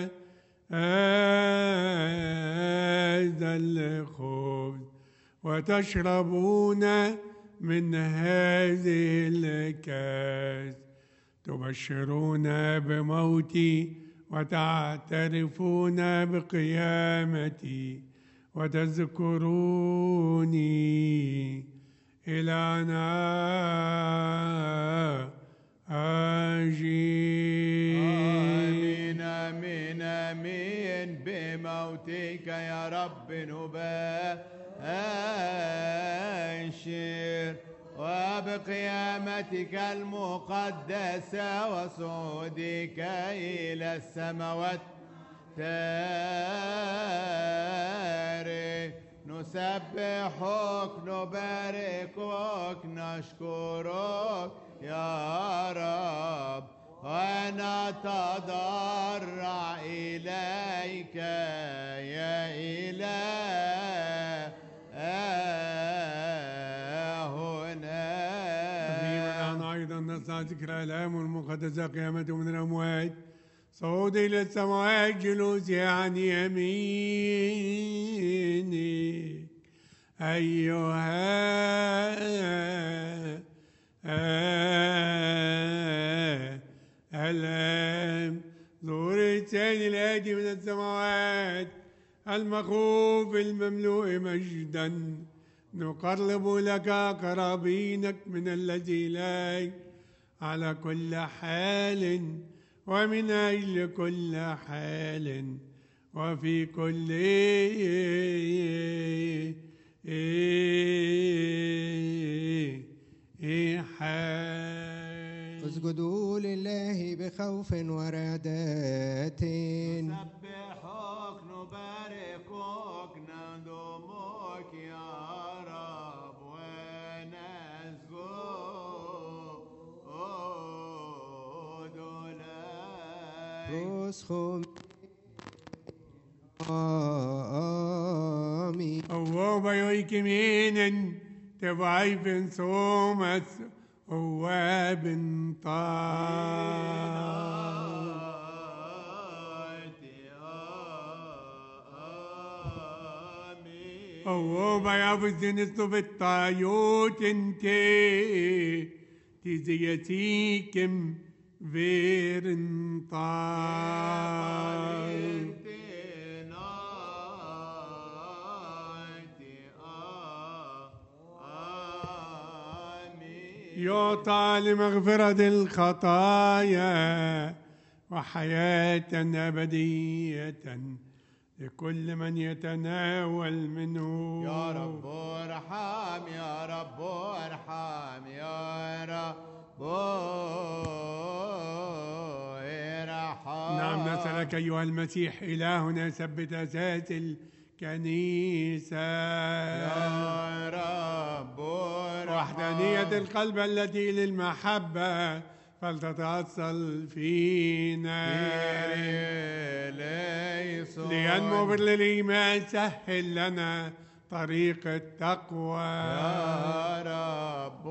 هذا الخبز وتشربون من هذه الكاس تبشرون بموتي وتعترفون بقيامتي وتذكروني إلى أن آجي. آمين آمين آمين. بموتك يا رب نبشر وبقيامتك المقدسة وصعودك إلى السماوات نسبحك نباركك نشكرك يا رب ونتضرع إليك يا إلهنا. الآن أيضا نصنع ذكر الآلام المقدسة قيامته من الأموات صعود إلى السماوات جلوس عن يمينك أيها الآن ظهور الثاني الآتي من السماوات المخوف المملوء مجدا نقرب لك قرابينك من الذي إليك على كل حال ومن أجل كل حال وفي كل حال. اسجدوا لله بخوف ورعدات نسبحك نباركك ندمك يا رب ونسجد رسخم آمين. Og var jo ikke meningen, det var ikke som at ben Og var jeg for sinnes nu ved tajoten til ziyatikem væren يعطى لمغفرة الخطايا وحياة أبدية لكل من يتناول منه. يا رب ارحم يا رب ارحم يا رب ارحم. نعم نسألك أيها المسيح إلهنا ثبت أساس الكنيسة يا رب وحدانية القلب التي للمحبة فلتتأصل فينا لينمو بالإيمان سهل لنا طريق التقوى يا رب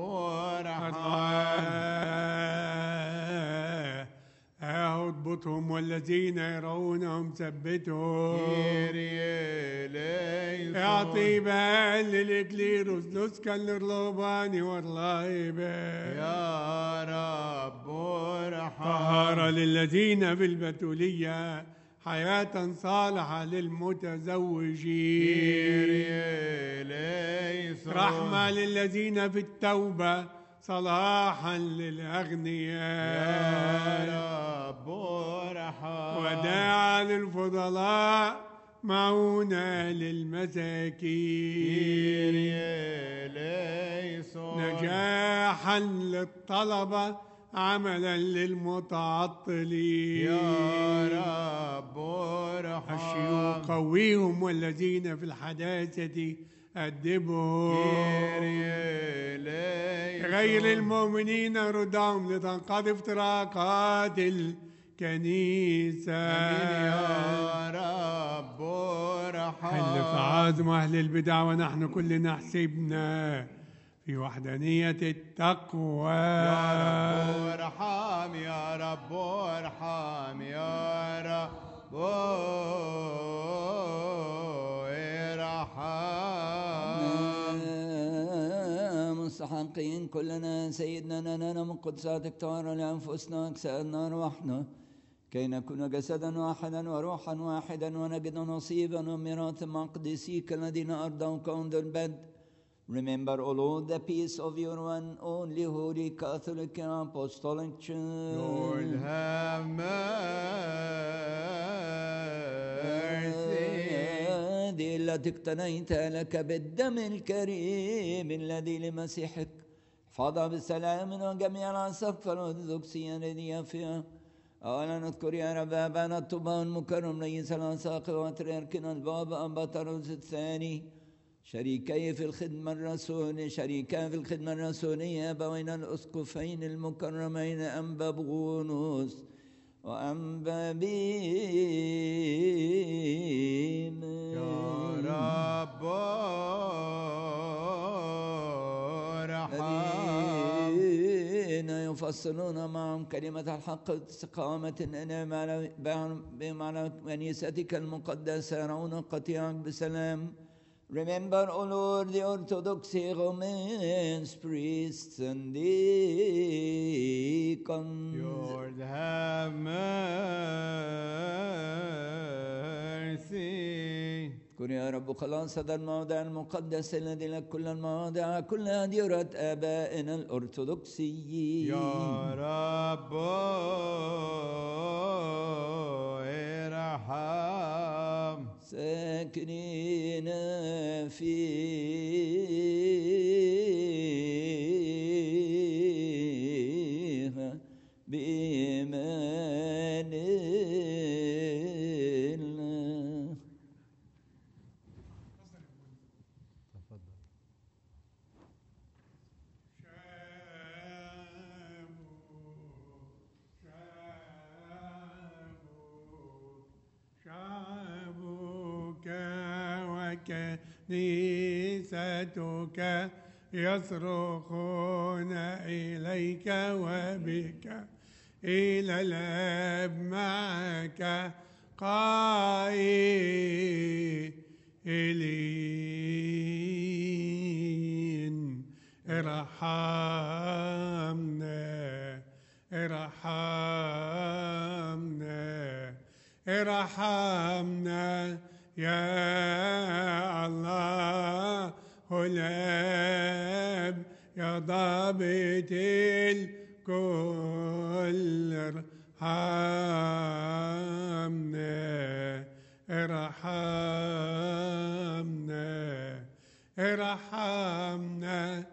اضبطهم والذين يرونهم ثبتهم اعطي بال للإكليروس نسكا للرهبان والراهبة يا رب طهارة للذين في البتولية حياة صالحة للمتزوجين رحمة للذين في التوبة صلاحا للأغنياء يا رب ارحم وداعا للفضلاء معونة للمساكين نجاحا للطلبة عملا للمتعطلين يا رب ارحم الشيوخ قويهم والذين في الحداثة أدبهم غير المؤمنين ردهم لتنقضي افتراقات الكنيسة يا رب ارحم حل في عظم أهل البدع ونحن كلنا حسبنا في وحدانية التقوى يا رب ارحم يا رب ارحم يا رب مستحقين كلنا سيدنا ننال من قدساتك طهارة لأنفسنا أجسادنا أرواحنا كي نكون جسدا واحدا وروحا واحدا ونجد نصيبا وميراثا مع قديسيك الذين أرضوك عند البدء. Remember, O Lord, the peace of your one only holy Catholic and Apostolic Church. Lord, have mercy. هذه التي اقتنيتها لك بالدم الكريم الذي لمسيحك احفظها بالسلام وجميع الأساقفة الأرثوذكسية الذي فيها. أولا نذكر يا رب أبانا الطوبى المكرم رئيس الأساقفة وتريركنا البابا أنبا طرس الثاني شريكي في الخدمة الرسولية أبوين الأسقفين المكرمين أنبا بغونوس وأنبا بيم. يا رب الذين يفصلون معهم كلمة الحق استقامة بهم على كنيستك المقدسة يرون قطيعك بسلام. Remember, O Lord, the Orthodox Romans, priests and deacons. Lord, have mercy. اذكر يا رب خلاص هذا الموضع المقدس الذي لك كل المواضع كلها ديرة آبائنا الأرثوذكسيين. يا رب ارحم ساكنين فيها بإيمان الله. كنيستك يصرخون إليك وبك إلى الآب معك قائلين ارحمنا ارحمنا ارحمنا يا الله الآب يا ضابط الكل ارحمنا ارحمنا ارحمنا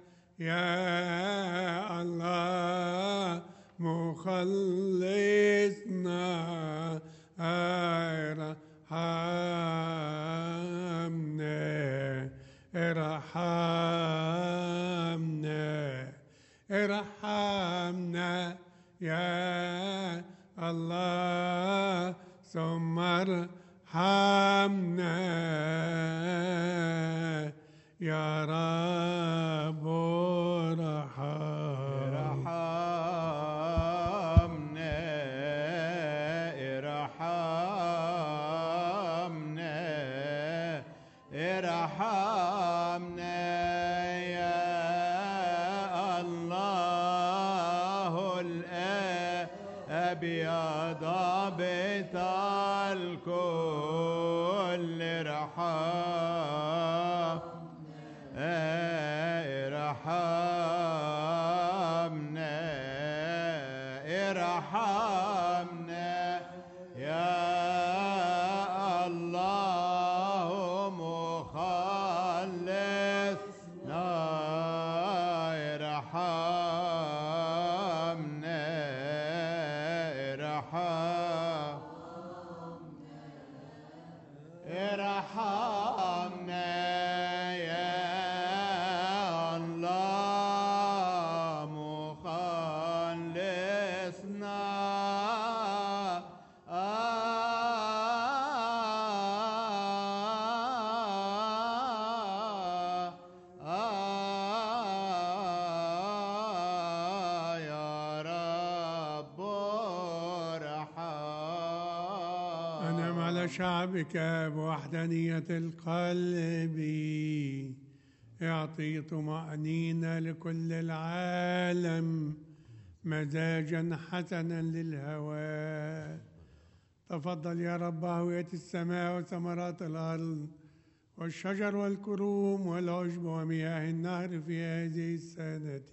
يا الله مخلصنا ارحمنا ارحمنا ارحمنا يا الله ثم ارحمنا يا رب ارحمنا ارحمنا يا الله الآب يا ضابط الكل ارحمنا ارحمنا يا الله مخلصنا ارحمنا ارحمنا يا الله مخلصنا يا رب ارحم. أنعم على شعبك بوحدانية القلب اعطي طمأنينة لكل العالم مزاجا حسنا للهوى. تفضل يا رب هوية السماء وثمرات الأرض والشجر والكروم والعشب ومياه النهر في هذه السنة.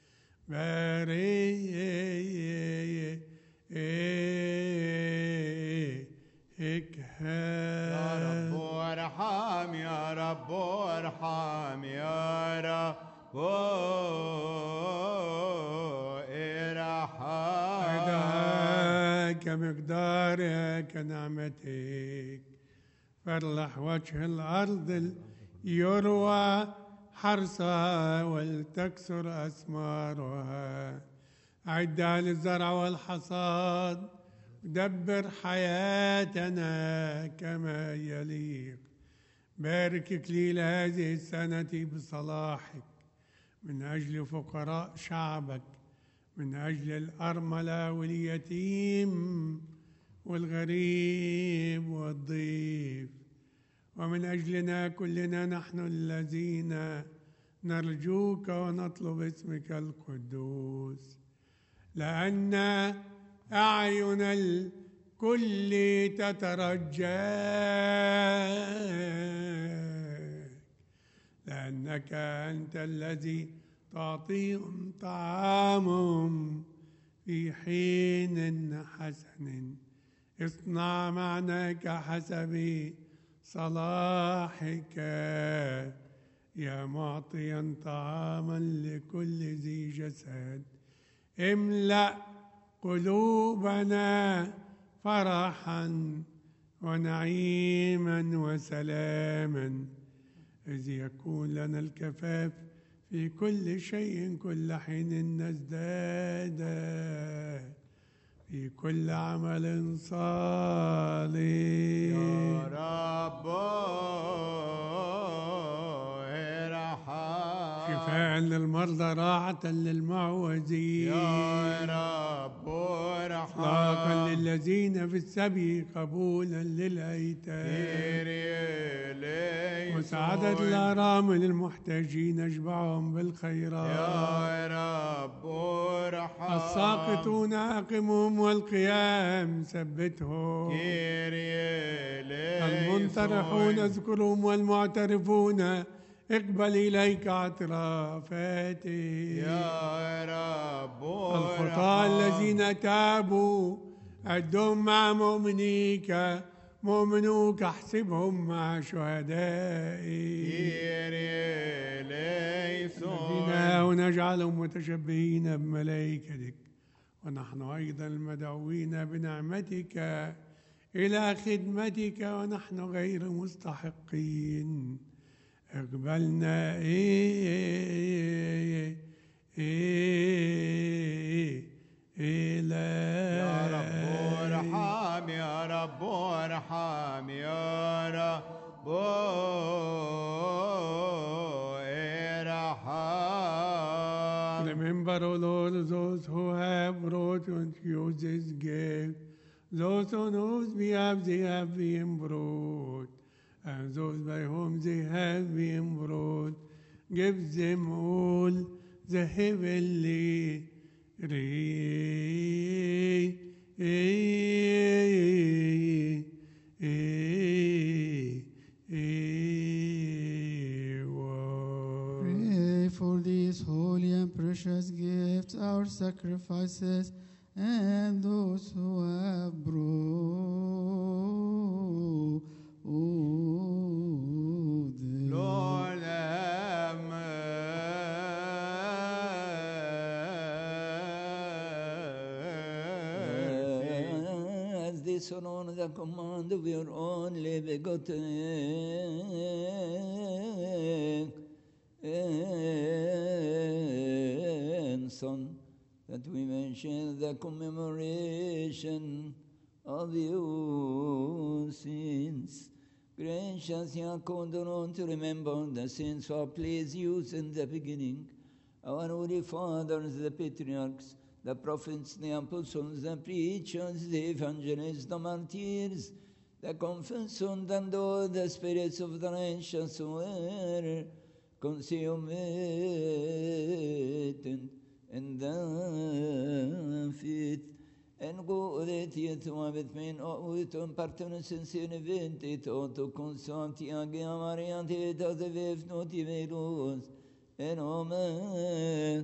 يا رب ارحم يا رب ارحم يا رب ارحم. كمقدارك نعمتك فرلح وجه الأرض يروى حرسها ولتكسر أثمارها. أعدها للزرع والحصاد دبر حياتنا كما يليق. بارك إكليل هذه السنة بصلاحك من أجل فقراء شعبك، من أجل الأرملة واليتيم والغريب والضيف، ومن أجلنا كلنا نحن الذين نرجوك ونطلب اسمك القدوس، لأن أعين الكل تترجاك، لأنك أنت الذي تعطيهم طعامهم في حين حسن. اصنع معنا كحسب صلاحك يا معطيا طعاما لكل ذي جسد. املأ قلوبنا فرحا ونعيما وسلاما، إذ يكون لنا الكفاف في كل شيء كل حين نزداد في كل عمل صالح. يا رب للمرضى راحة للمعوزين يا رب إطلاقا ارحم للذين في السبي قبولا للأيتام كيري ليسون وسعادة الأرامل المحتاجين اشبعهم بالخيرات يا رب ارحم الساقطون أقمهم والقيام ثبتهم كيري ليسون المنطرحون اذكرهم والمعترفون اقبل إليك اعترافاتي يا رب الخطاة الذين تابوا عدهم مع مؤمنيك مؤمنوك احسبهم مع شهدائي كيري ليسون الذين ونجعلهم متشبهين بملائكتك ونحن أيضا المدعوين بنعمتك إلى خدمتك ونحن غير مستحقين اقبلنا إلى يا رب ارحم يا رب ارحم يا رب ارحم Remember, O Lord, those who have brought you this gift, those on whose behalf they have been brought, and those by whom they have been brought. Give them all the heavenly reward. Pray for these holy and precious gifts, our sacrifices, and those who have brought them. Lord have mercy. As they surround the command of your only begotten Son, that we may share the commemoration of your sins. Gracious Yakodon, to remember the sins who pleased you in the beginning, our holy fathers, the patriarchs, the prophets, the apostles, the preachers, the evangelists, the martyrs, the confessors, and all the spirits of the righteous who were consumed in the faith. En godhet och betmin och utom parten sincere ventet och to konstant jag Maria till att det vävt något i veros en omen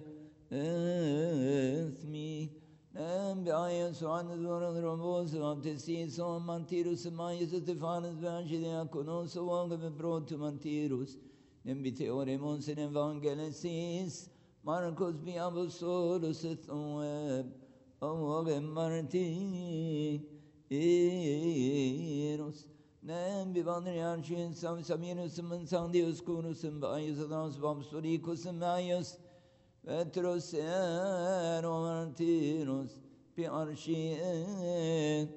me بآيس عن ذور الرموز وابتسيس ومانتيروس مايس تفانس بانشي كونوس وانغ بروت مانتيروس نبي اوريمونس evangelisis Marcos Biabosolus ثواب أوغ مرتي إيروس نام ببانر عرشين سمينوس من سانديوس كونوس بايوس دانس بامسوريكوس مايوس بتروس ومرتيروس بعرشين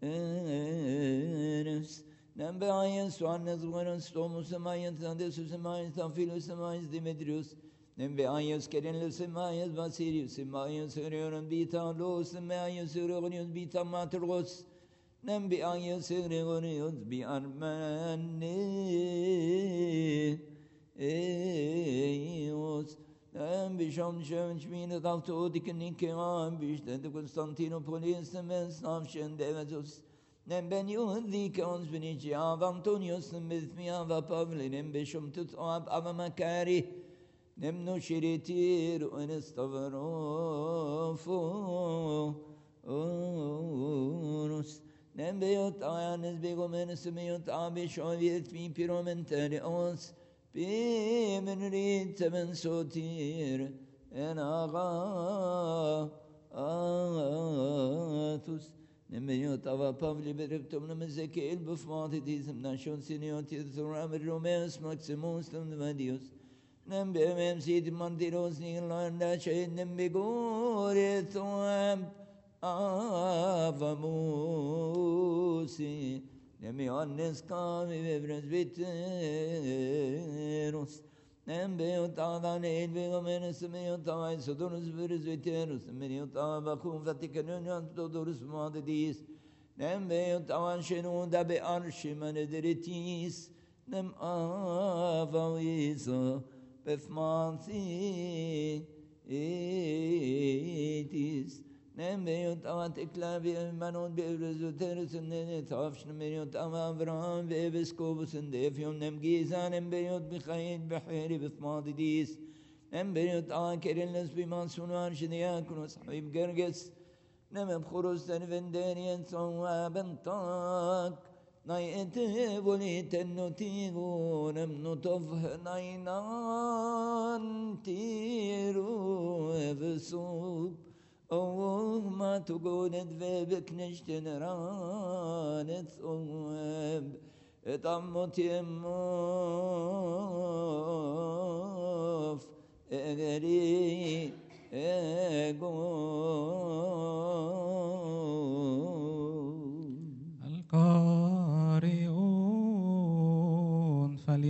إيروس نام بايوس وعن نزغرس توموس مايوس سانديوس مايوس تنفيلوس مايوس ديمتريوس Nembeayos kerenlos emayos basirius emayos ereon bita los emayos ereonios bita matros nembeayos ereonios bi armane eos nembishom shemshmin davto diknikem bishtet Constantinopolis nemensavshen devasos nemben yudikons benici avantonios nembethmiava pavli nembishom tutab avamakari نمنو شريتير ونستغفروفونس نم بيوت آيانس بيغو من سميوت آبي شويت مي بيرو من تاريوس بي من ريت من سوتير ان آغا آتوس نم بيوت آبا بافلي بربتم نمزكي البفماتي تيزم ناشون سينيوتي ذرام الروميوس ماكسيموس لمديوس Nem bemem sid mantiros nilanda che nem begore toam avamusi nem Johannes kami bebres viteros Nem beutadan el begomenes meutavai sodorus virus veterus meutava bakum vaticanunion todorus modedis nem beutawan shenu da be arshim nederitis nem avawiso befmansi etis nem beutawan teklavi manon beurzuterus netafshn meutavan avram bebeskobus defion nem gizan nem beut bikhayin bihiri befmadidis nem beutawan kerilnes bimansunar shdiakunos habib gerges nem bkhurus tenvenderien sawaben tak نايته وليت النتيغو نمنطف ناينان تيرو بسوب أوه ما تقولد بك نجتنران ثوب اتعمت يموف اغري اغو القارئون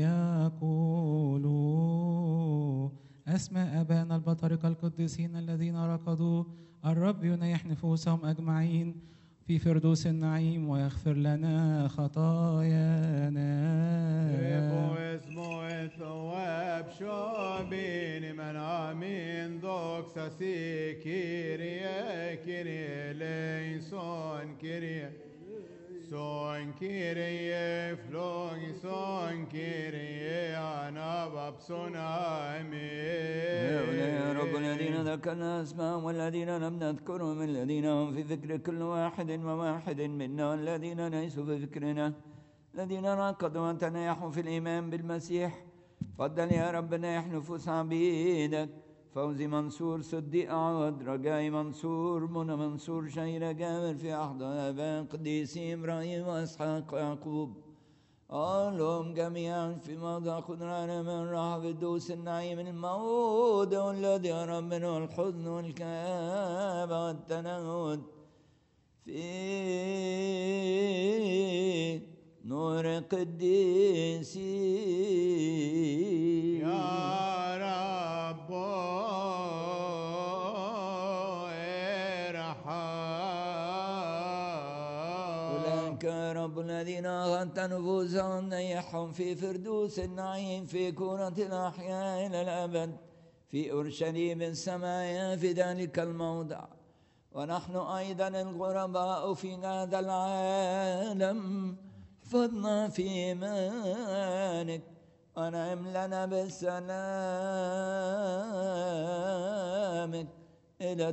فليقولوا أسماء أبائنا البطاركة القديسين الذين رقدوا الرب ينيح نفوسهم أجمعين في فردوس النعيم ويغفر لنا خطايانا. اسمه الثواب شوبين من آمين دوكسا سي كيريا كيريا لينسون كيريا سون كيريا فلوغ سون كيريا أنا بابسون آمين. يا رب الذين ذكرنا اسمهم والذين لم نذكرهم الذين هم في ذكر كل واحد وواحد منا الذين ليسوا في ذكرنا الذين ركضوا وتناحوا في الإيمان بالمسيح. فضل يا رب نايح نفوس عبيدك فوزي منصور صديق عوض رجاي منصور منى منصور شيرة جابر في أحضان أبان قديسي إبراهيم وإسحاق ويعقوب اللهم جميعا في موضع قدرانا من راح بدوس النعيم الموت والذي يرى منه الحزن والكآبة والتنهد في نور قديسي يا رب أولئك رب الذين أغنت نفوسهم نيحهم في فردوس النعيم في كونة الأحياء إلى الأبد في أورشليم السماء في ذلك الموضع. ونحن أيضا الغرباء في هذا العالم احفظنا في إيمانك ونعم لنا بسلامك إلى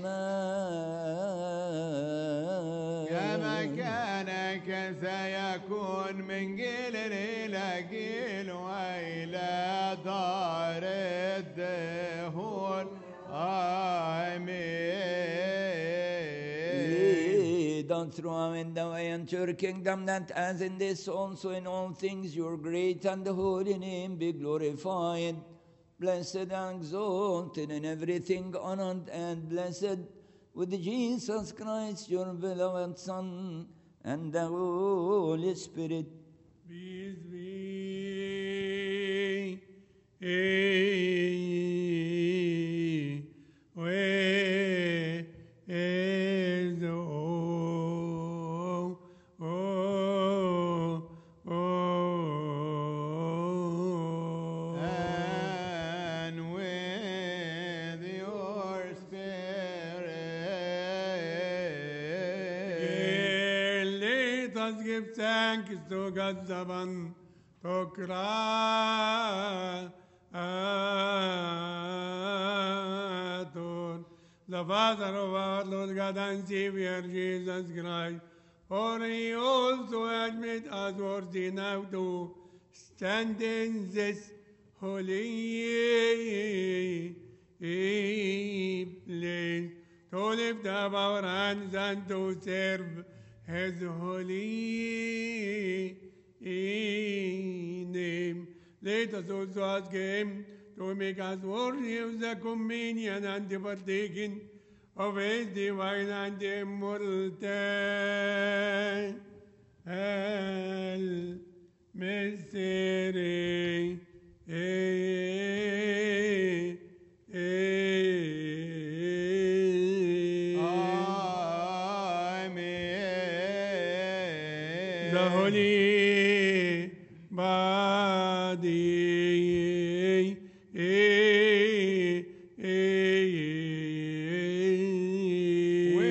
التمام. كما كان سيكون من جيل إلى جيل وإلى دار الدهور آمين. Down through and the way into your kingdom, that as in this also in all things your great and holy name be glorified, blessed and exalted in everything, honored and blessed with Jesus Christ, your beloved Son, and the Holy Spirit. Peace be with And with your spirit. Let us give thanks to God the Son, to Creator, the Father of our Lord God and Savior Jesus Christ. For he also admit us worthy now to stand in this holy place, to lift up our hands and to serve his holy name. Let us also ask him to make us worthy of the communion and the partaking of his divine and immortal mystery. Holy body, we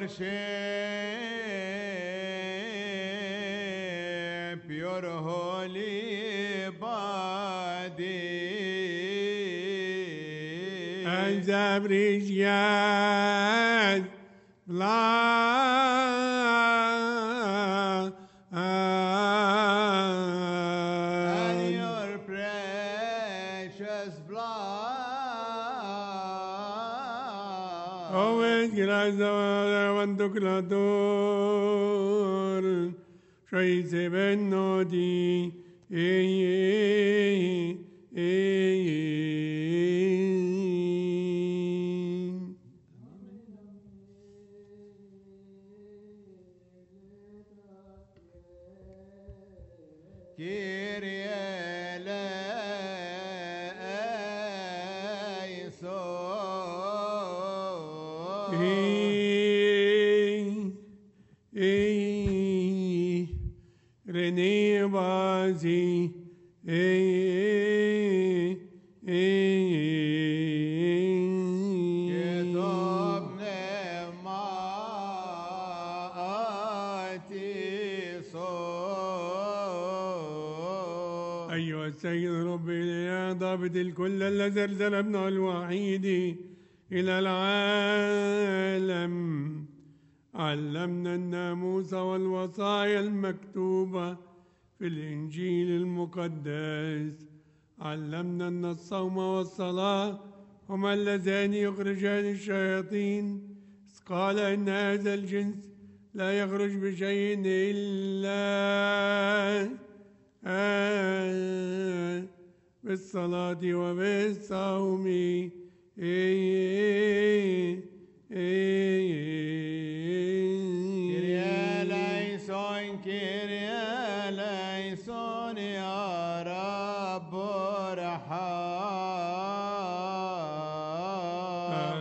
worship your holy body. and the precious blood And your precious blood. Oh, gracias a tu creador, soy se benodi, Kyrie eleison. Rene Bazi, كتب نعماتي صوت. أيها السيد ربي يا ضابط الكل الذي أرسل ابنه الوحيد إلى العالم علمنا الناموس والوصايا المكتوبة في الإنجيل المقدس. علمنا أن الصوم والصلاة هما اللذان يخرجان الشياطين. قال إن هذا الجنس لا يخرج بشيء إلا بالصلاة وبالصوم. Kyrie eleison يا رب ارحم.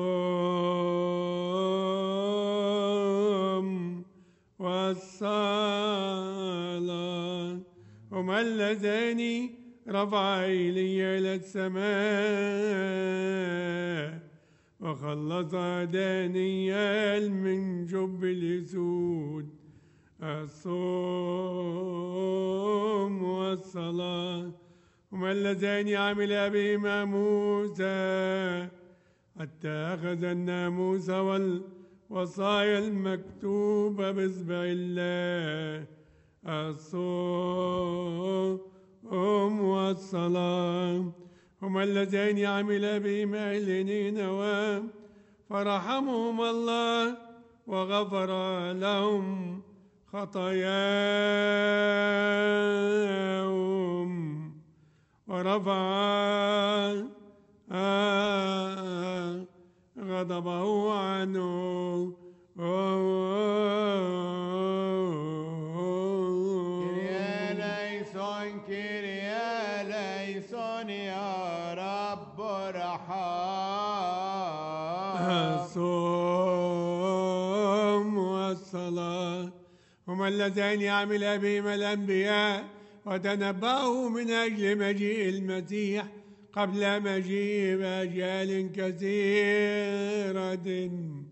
الصوم والصلاة هما اللذان رفع إلي إلى السماء وخلص دانيال من جب الأسود. الصوم والصلاة هما اللذان عمل بهما موسى حتى أخذ الناموس والوصايا المكتوبة بإصبع الله. الصوم والصلاة هما اللذان عمل بهما لنينوى فرحمهم الله وغفر لهم خطاياهم ورفع غضبه عنه. Kyrie eleison يا رب ارحم. الصوم والصلاة هما اللذان عمل بهما الأنبياء وتنبأوا من أجل مجيء المسيح قبل مجيء أجيال كثيرة.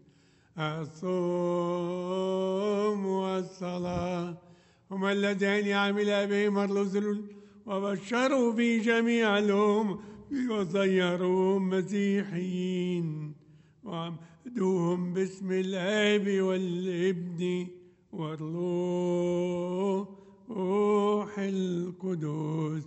الصوم والصلاة هما اللذان عمل بهما الرسل وبشروا في جميع الأمم وصيروهم مسيحيين وعبدوهم باسم الآب والابن والروح القدس.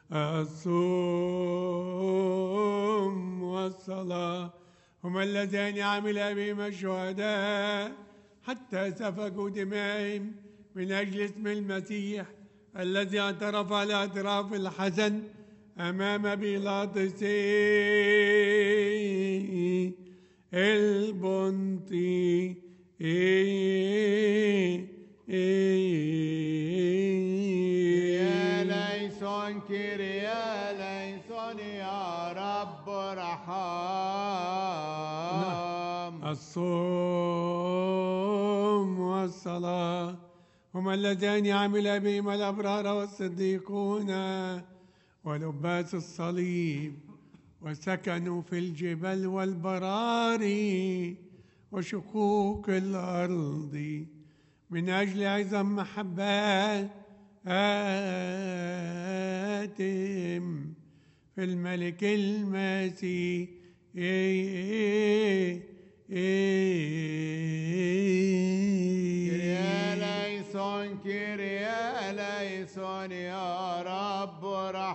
الصوم والصلاة هما اللذان عمل بهما الشهداء حتى سفكوا دمائهم من أجل اسم المسيح الذي اعترف على اعتراف الحسن أمام بيلاطس البنطي. Kyrie eleison والصوم والصلاة هما اللذان عمل بهما الأبرار والصديقون، ولباس الصليب، وسكنوا في الجبال والبراري وشقوق الأرض من أجل عظم محباتهم في الملك المسيح. كريا ليسون كريا ليسون يا رب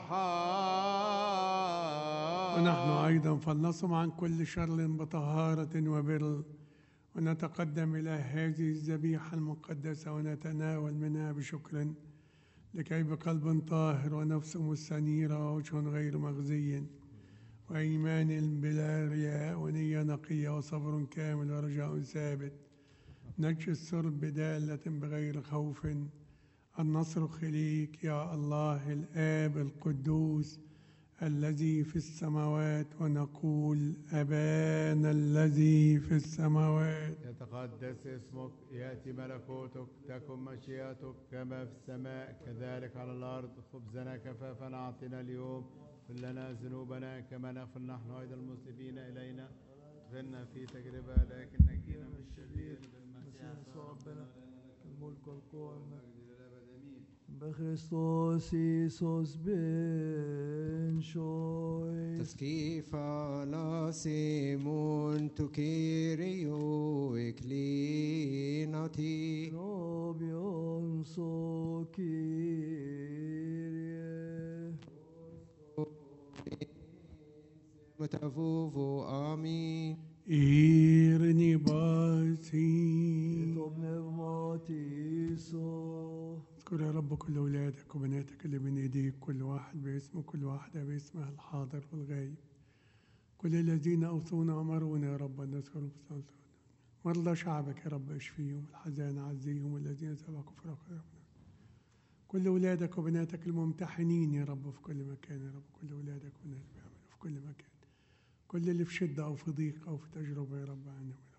رحام. ونحن أيضا فلنصم عن كل شر بطهارة وبر، ونتقدم إلى هذه الذبيحة المقدسة ونتناول منها بشكر، لكي بقلب طاهر ونفس مستنيرة ووجه غير مخزي وإيمان بلا رياء ونية نقية وصبر كامل ورجاء ثابت نجي السر بدالة بغير خوف أن نصرخ إليك يا الله الآب القدوس الذي في السماوات، ونقول أبانا الذي في السماوات، يتقدس اسمك، يأتي ملكوتك، تكن مشيئتك كما في السماء كذلك على الأرض. خبزنا كفافا أعطنا اليوم، اغفر لنا ذنوبنا كما نغفر نحن أيضا المذنبين إلينا، ادخلنا في تجربة لكن نجينا من الشرير. بالمسيح ربنا الملك والقوة بخريستوس يسوس بن شوي تسكيفا لا سيمون تكيريو إكليناتي روبيون سوكيريه متفوفو آمين. إيرني باسي طب نغماتيسو. اذكر يا رب كل أولادك وبناتك اللي بين إيديك، كل واحد باسمه، كل واحدة باسمها الحاضر والغايب، كل الذين أوصونا وأمرونا يا رب أن نذكرهم في صلاة. مرضى شعبك يا رب اشفيهم، الحزان عزيهم، والذين سبقوا في رقبهم. كل أولادك وبناتك الممتحنين يا رب في كل مكان يا رب، كل أولادك وبناتك بيعملوا في كل مكان، كل اللي في شدة أو في ضيق أو في تجربة يا رب عنهم يا رب.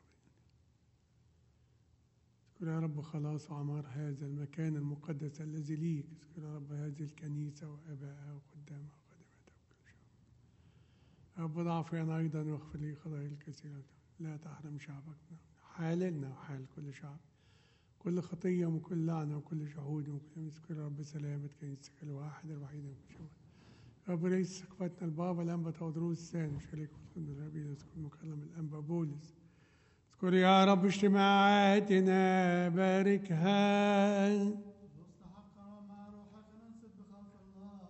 اذكر يا رب خلاص وعمار هذا المكان المقدس الذي ليك، اذكر يا رب هذه الكنيسة وآبائها وخدامها وخادماتها وكل شيء. يا رب ضعفي أنا أيضا واغفر لي خطاياي الكثيرة، لا تحرم شعبك حالنا وحال كل شعب، كل خطية وكل لعنة وكل شهود وكل. اذكر يا رب سلامة كنيستك الواحد الوحيد من كل شيء. رب رئيس سقفتنا البابا الأنبا تودروس الثاني شريك الخدمة الربيع، اذكر مكرم الأنبا بولس. اذكر يا رب اجتماعاتنا باركها. مستحقا ومع روحك ننصت بخوف الله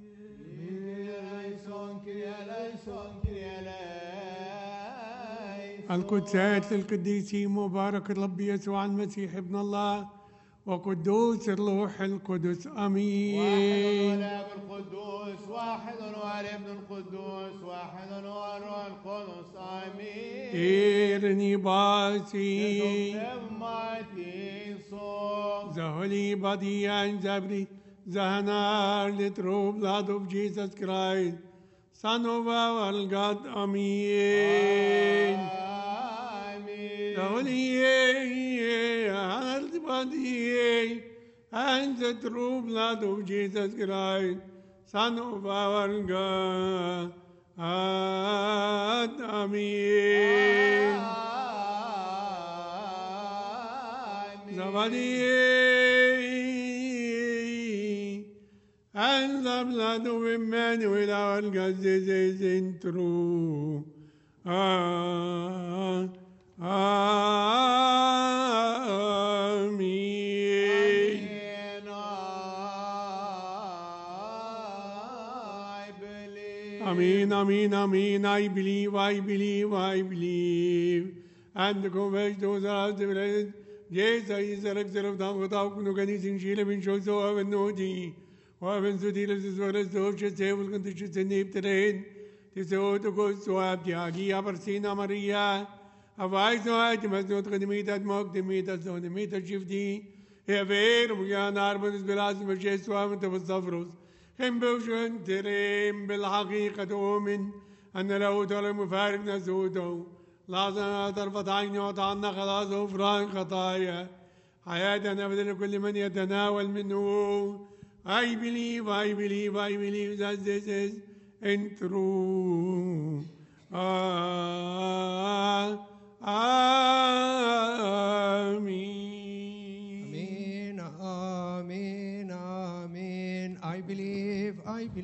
آمين. القدسات للقديسين مبارك الرب يسوع المسيح ابن الله وقدوس الروح القدس امين. واحد والاب القدوس، واحد والابن القدوس، واحد والروح القدس امين. إيرني باسي The holy body and the the true blood of Jesus Christ, Son of our God, Amen. The holy body and the true blood of Jesus Christ, Son of our God, Amen. The body and the blood of Emmanuel, our God, is in true. Amen, amen, amen. I believe, I believe, I believe. And confess those are the bread. Jesus is the rector of the Gotau, Nuganis in Chile, in Joso, and Nodi. Wavens the dealers as well as those table conditions in the terrain. This auto goes to Abdiagi, Abarsina Maria. A wise no item has not going to meet that mock the meters on the meter shifty. Ever, Mugan Arbon is Belas, Majestic, and the Savros. خنبوشن تريم بالحقيقة أؤمن أن له تعالى مفارق نزوده لازم طرفة عين وطعنا خلاص غفران خطايا حياتنا بدل كل من يتناول منه. I believe, I believe, I believe that this is in true. Amen. Amen, amen, amen. I believe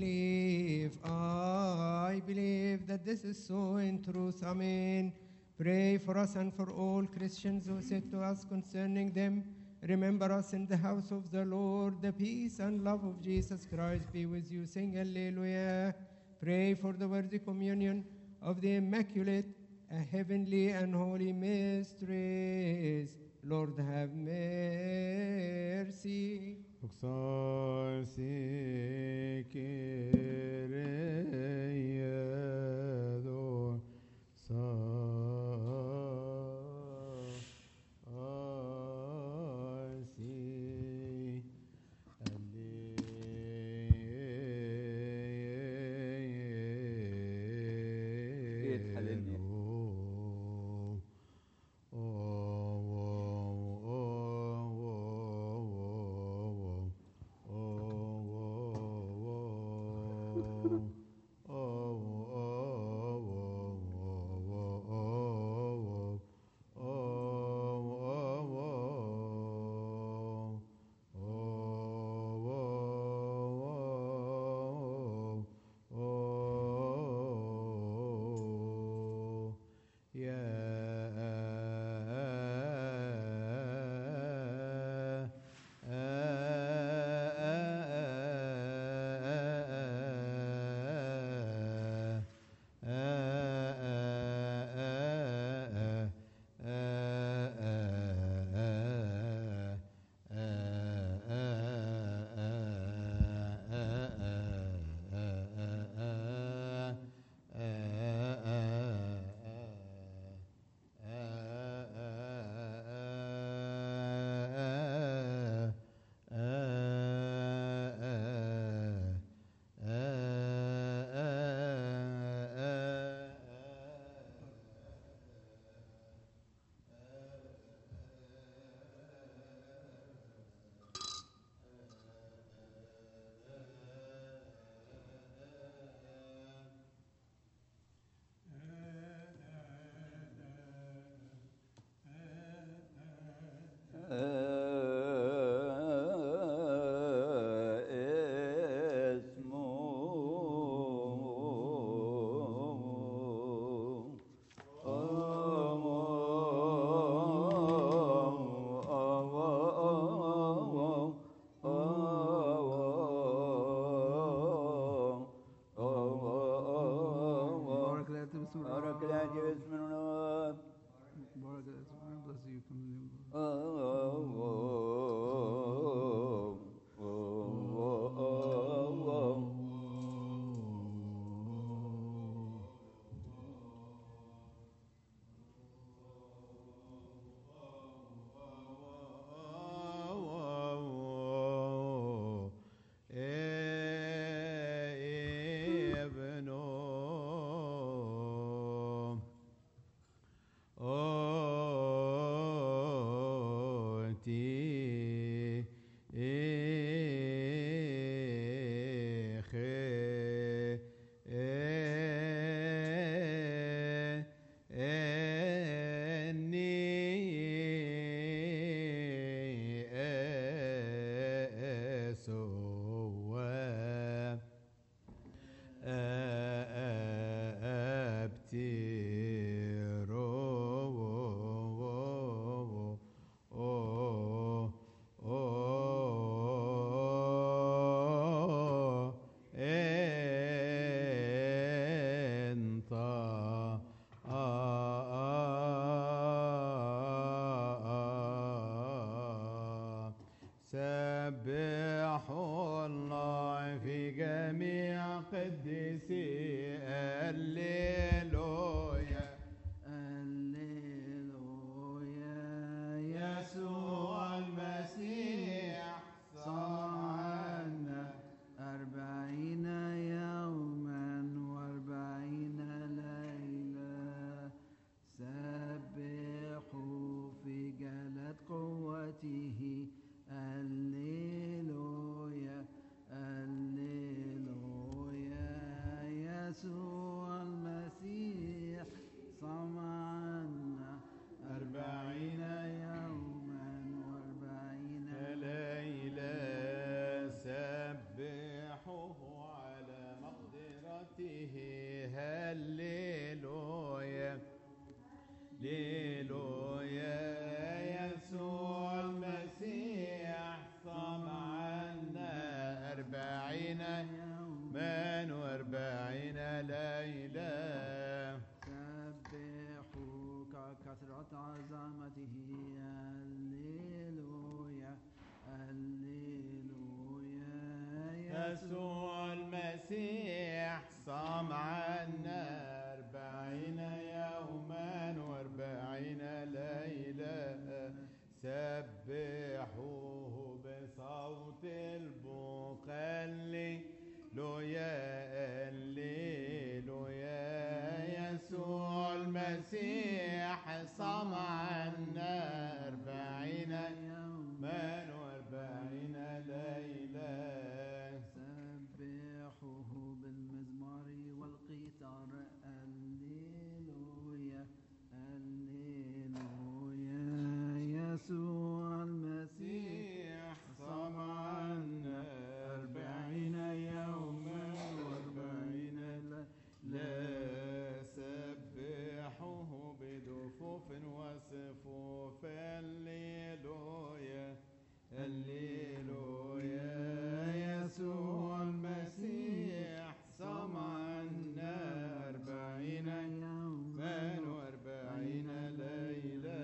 that this is so in truth. Amen. Pray for us and for all Christians who said to us concerning them, remember us in the house of the Lord. The peace and love of Jesus Christ be with you. Sing Hallelujah. Pray for the worthy communion of the Immaculate, heavenly and holy mysteries. Lord, have mercy. Uxar Sikireyador Sarsi سبحوا الله في جميع قدسي هللويا هللويا يسوع المسيح صار عنا 40 يوما و40 ليلة يسوع المسيح صام عنا 40 يوما و40 ليلة سبحوه بصوت البخل لويا الليلويا يسوع المسيح صام عنا 40 يوما و40 ليلة سبحوه بالمزمار والقيثار الليلويا الليلويا يسوع المسيح صام عنا 40 يوما و40 لا سبحوه بدفوف وصفوف الليلويا الليلويا يسوع المسيح صام عنا 40 يوما و40 ليلة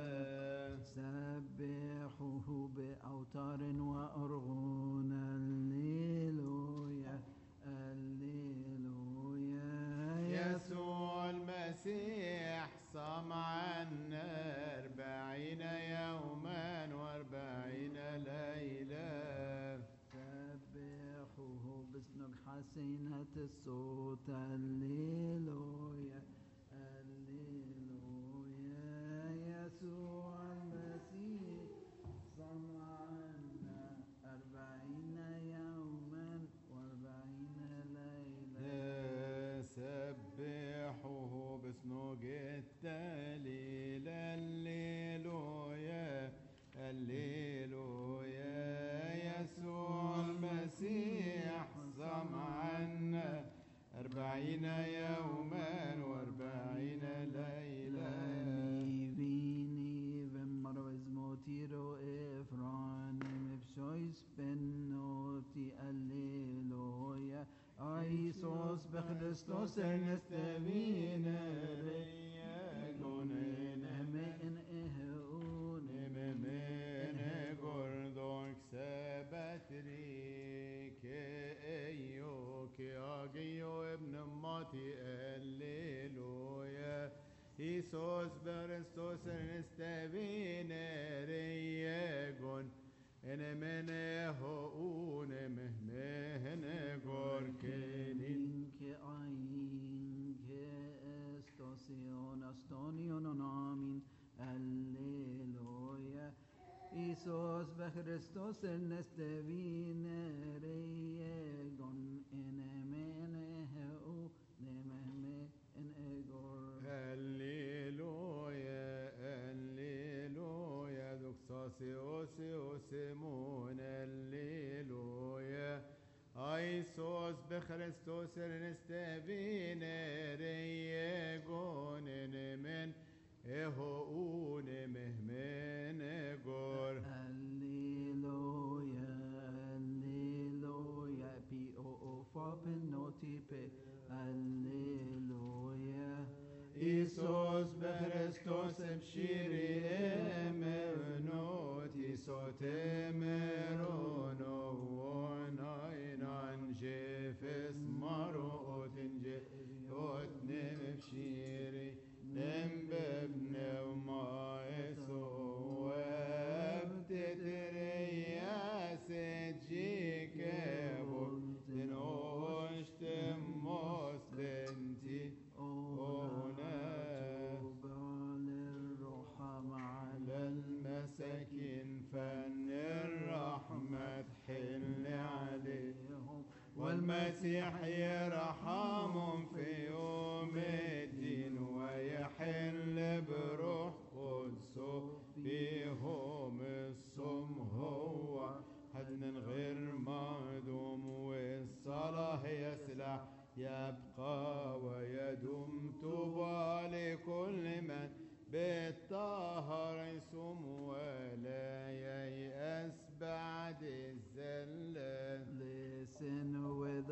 سبحوه بأوتار وأرغون الليلويا الليلويا يسوع المسيح صام عنا 40 يوما و40 ليلة سبحوه باسمك حسينة الصوت الليلويا الليلويا يسوع المسيح صام عنا 40 يوما و40 ليلة سبحوه باسمك التليل الليلويا الليلويا يسوع المسيح صام عنا 40 يوما و40 ليلة Vini vemmarvez motiro efranim efshois bennoti alleluia Aisos bechristos ernestevine reyagonen emen eheun من قردك سبتريك ايوك اجيو ابن ماتي الليلويا إيسوس برستوس نستبين رياجون إن من هؤون مهمهن غوركينين que ain que estosion astonion amin alleluia Isos be Christos nestevine reiegon enemene heu nememe en egor هللويا هللويا دوكساسي اوسي اوسيمون هللويا ايسوس بخريستوس نستبين ريجون من اهون مهمن غور Alleluia, alleluia, P.O.O. Fapenotipe, alleluia. إيسوس بخريستوس بشيري امنوتي صوت مرونو وناينان جيفس مروت جيوت نم بشيري نم بابن وما يسوع بتترياس تجيك تنوش تموس تنتي المساكين فن الرحمة تحل عليهم والمسيح يرحمهم في يوم الدين ويحل بروح قدسه فيهم الصم هو حزن غير مهضوم والصلاة هي سلاح يبقى ويدوم طوبى لكل من بالطهر يصوم ولا ييأس بعد الزلة. Listen with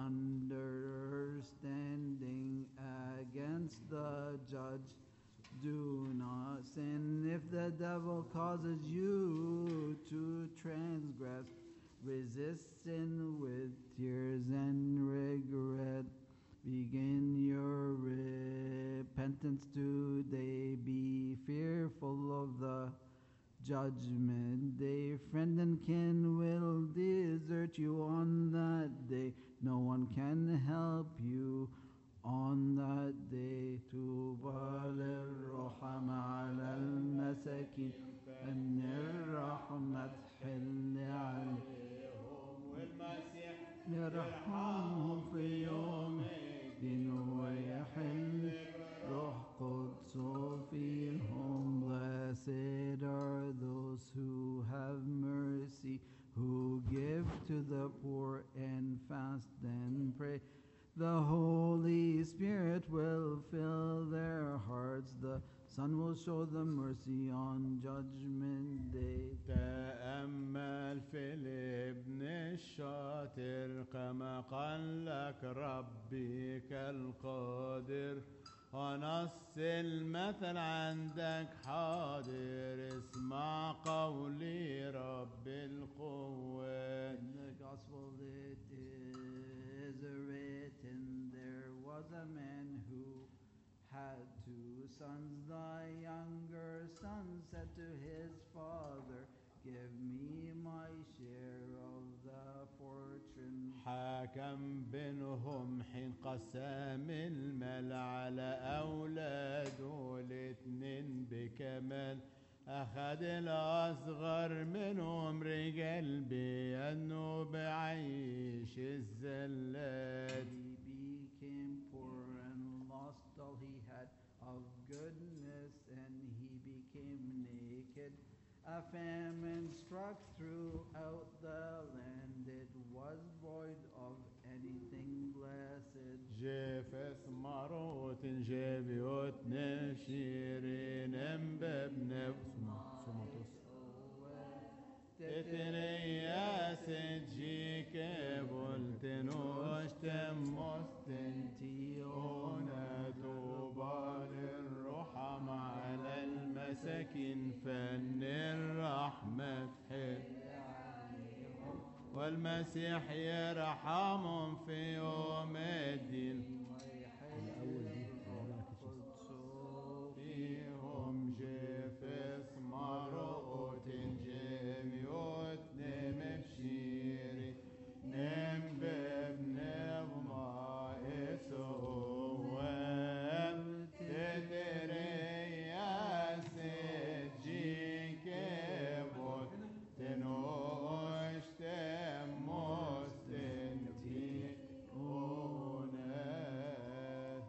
understanding against the judge. Do not sin if the devil causes you to transgress. Resist sin with tears since today be fearful of the judgment day. Friend and kin will desert you on that day. No one can help you on that day. طوبى للرحم على المساكين أن الرحمة تحل عليهم والمسيح يرحمهم في يوم الدين ويحل روح قدسه فيهم. Blessed are those who have mercy, who give to the poor and fast and pray. The Holy Spirit will fill their hearts. The Son will show them mercy on Judgment Day. تأمل في الابن الشاطر كما قال لك ربي كالقادر، ونص المثل عندك حاضر. اسمع قولي رب القوات. In the Gospel it is written, there was a man who had 2 sons. The younger son said to his father, give me my share of the fortune. حاكم بينهم حين قسم المال على أولاده الاتنين بكمال. أخذ الأصغر منهم رجال بأنه بعيش الزلات. He became poor and lost all he had of goodness, and he became naked. A famine struck throughout the land. It was void of anything blessed. جيفس ماروت جيبيوت نشيرين بابن تترياس جيك بولتنوش تمستنتيون توبى للرحم على المساكين فن الرحمة حل والمسيح يرحمهم في يوم الدين. فيهم جيفس مروت جيميوت نم بشيري نم بابن ما إسوام تترياس جيك بوت تنوش تمستنتي أونات.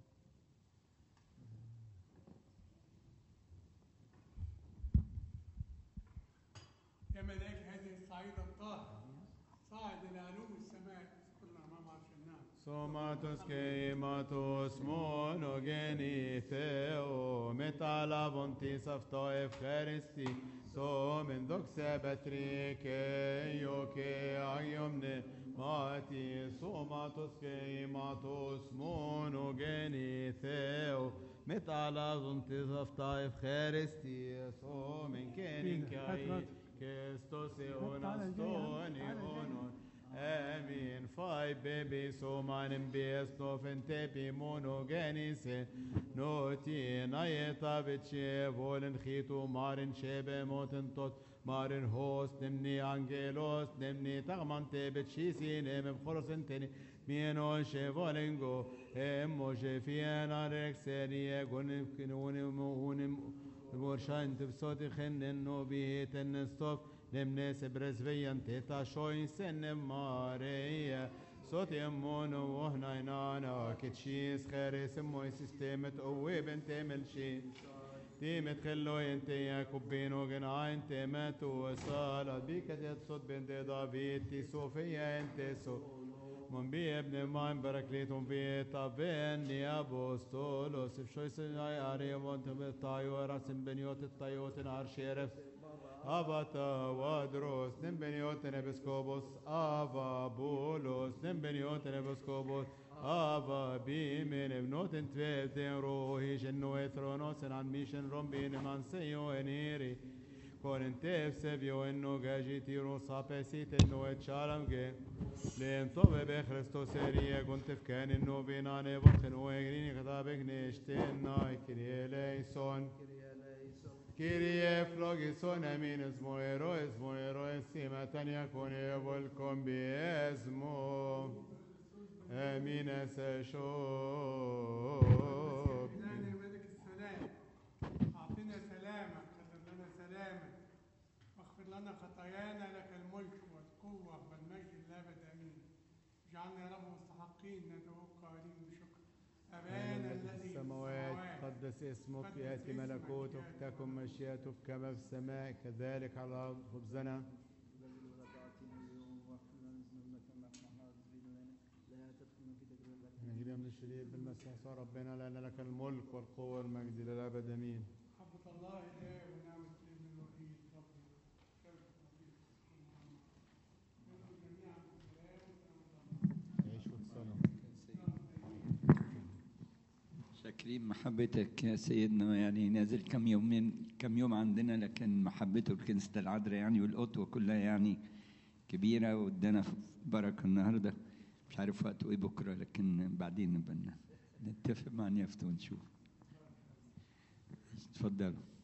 يا ملاك هذه الصعيدة الطاهرة صاعد إلى علو السماء كلنا أمام عرش النار. Somatos keimatos monogeni theo metala vontis afto Eucharisti somen doxa batrike yoke ayomne mati somatos keimatos monogeni theo metala vontis afto Eucharisti somen kenikai Christos eonastoni onon. Amen. 5 babies, so manim beest of entepi monogenise. Noti nayeta vice volen chitu marin shebe moten tot marin host nemni angelos nemni tagmante bechisi nemem chorosenteni mieno shevolengo emmo shefiana rexerie gonim kinunim unim morshan tibsoti khennen no biheten stof nemnes brezveyan teta shoin senem mareya صوتيمون وهناينانا كتشيس خيرس موي سيستمت قوي بنت ملشي تيمت خلو انت يا كوبينو جنا انت ماتو صالة بيك جت صوت بنت دافيد تي صوفيا انت سو من بي ابن مان بركليتهم في طابين يا بوستولوس بشوي سناي اري وانت بالطايو راسم بنيوت الطيوت نار شيرف Avata Wadros, Nembenioten Episcopos, Ava Bulos, Nembenioten Episcopos, Ava Bimin, Evnoten Tveten Rohish, and Noethronos, and Admission Rombin, Manseo, and Eri, Korintef sevio enno gajiti rosa pesit enno et shalamge لين طبب خريستوس ريه كنت في كان انه بيناني بطن ويغريني خطابك نشتين ناي كريه ليسون كريه فلوغيسون امين اسمو ايرو اسيما تانيا كوني يبولكم باسمو امين اسشوب ملك السلام اعطنا سلامك خذ لنا سلامك واغفر لنا خطايانا لك الملك والقوه والمجد الابد امين اجعلنا يا رب مستحقين ندعوك قائلين بشكر ابانا الذي في السماوات قدس اسمك ياتي ملكوتك تكن مشيئتك كما في السماء كذلك على الارض خبزنا نجري من الشرير بالمسيح صار ربنا لان لك الملك والقوه والمجد للابد امين. محبه الله اله ونعمه الابن الوحيد ربنا عيش وتصلوا. شاكرين محبتك يا سيدنا، يعني نازل كم يوم عندنا، لكن محبته لكنيسة العذراء يعني والقطوة كلها يعني كبيرة، وادانا بركة النهارده. مش عارف وقته ايه بكره، لكن بعدين نبقى نتفق مع نيافته ونشوف. اتفضلوا.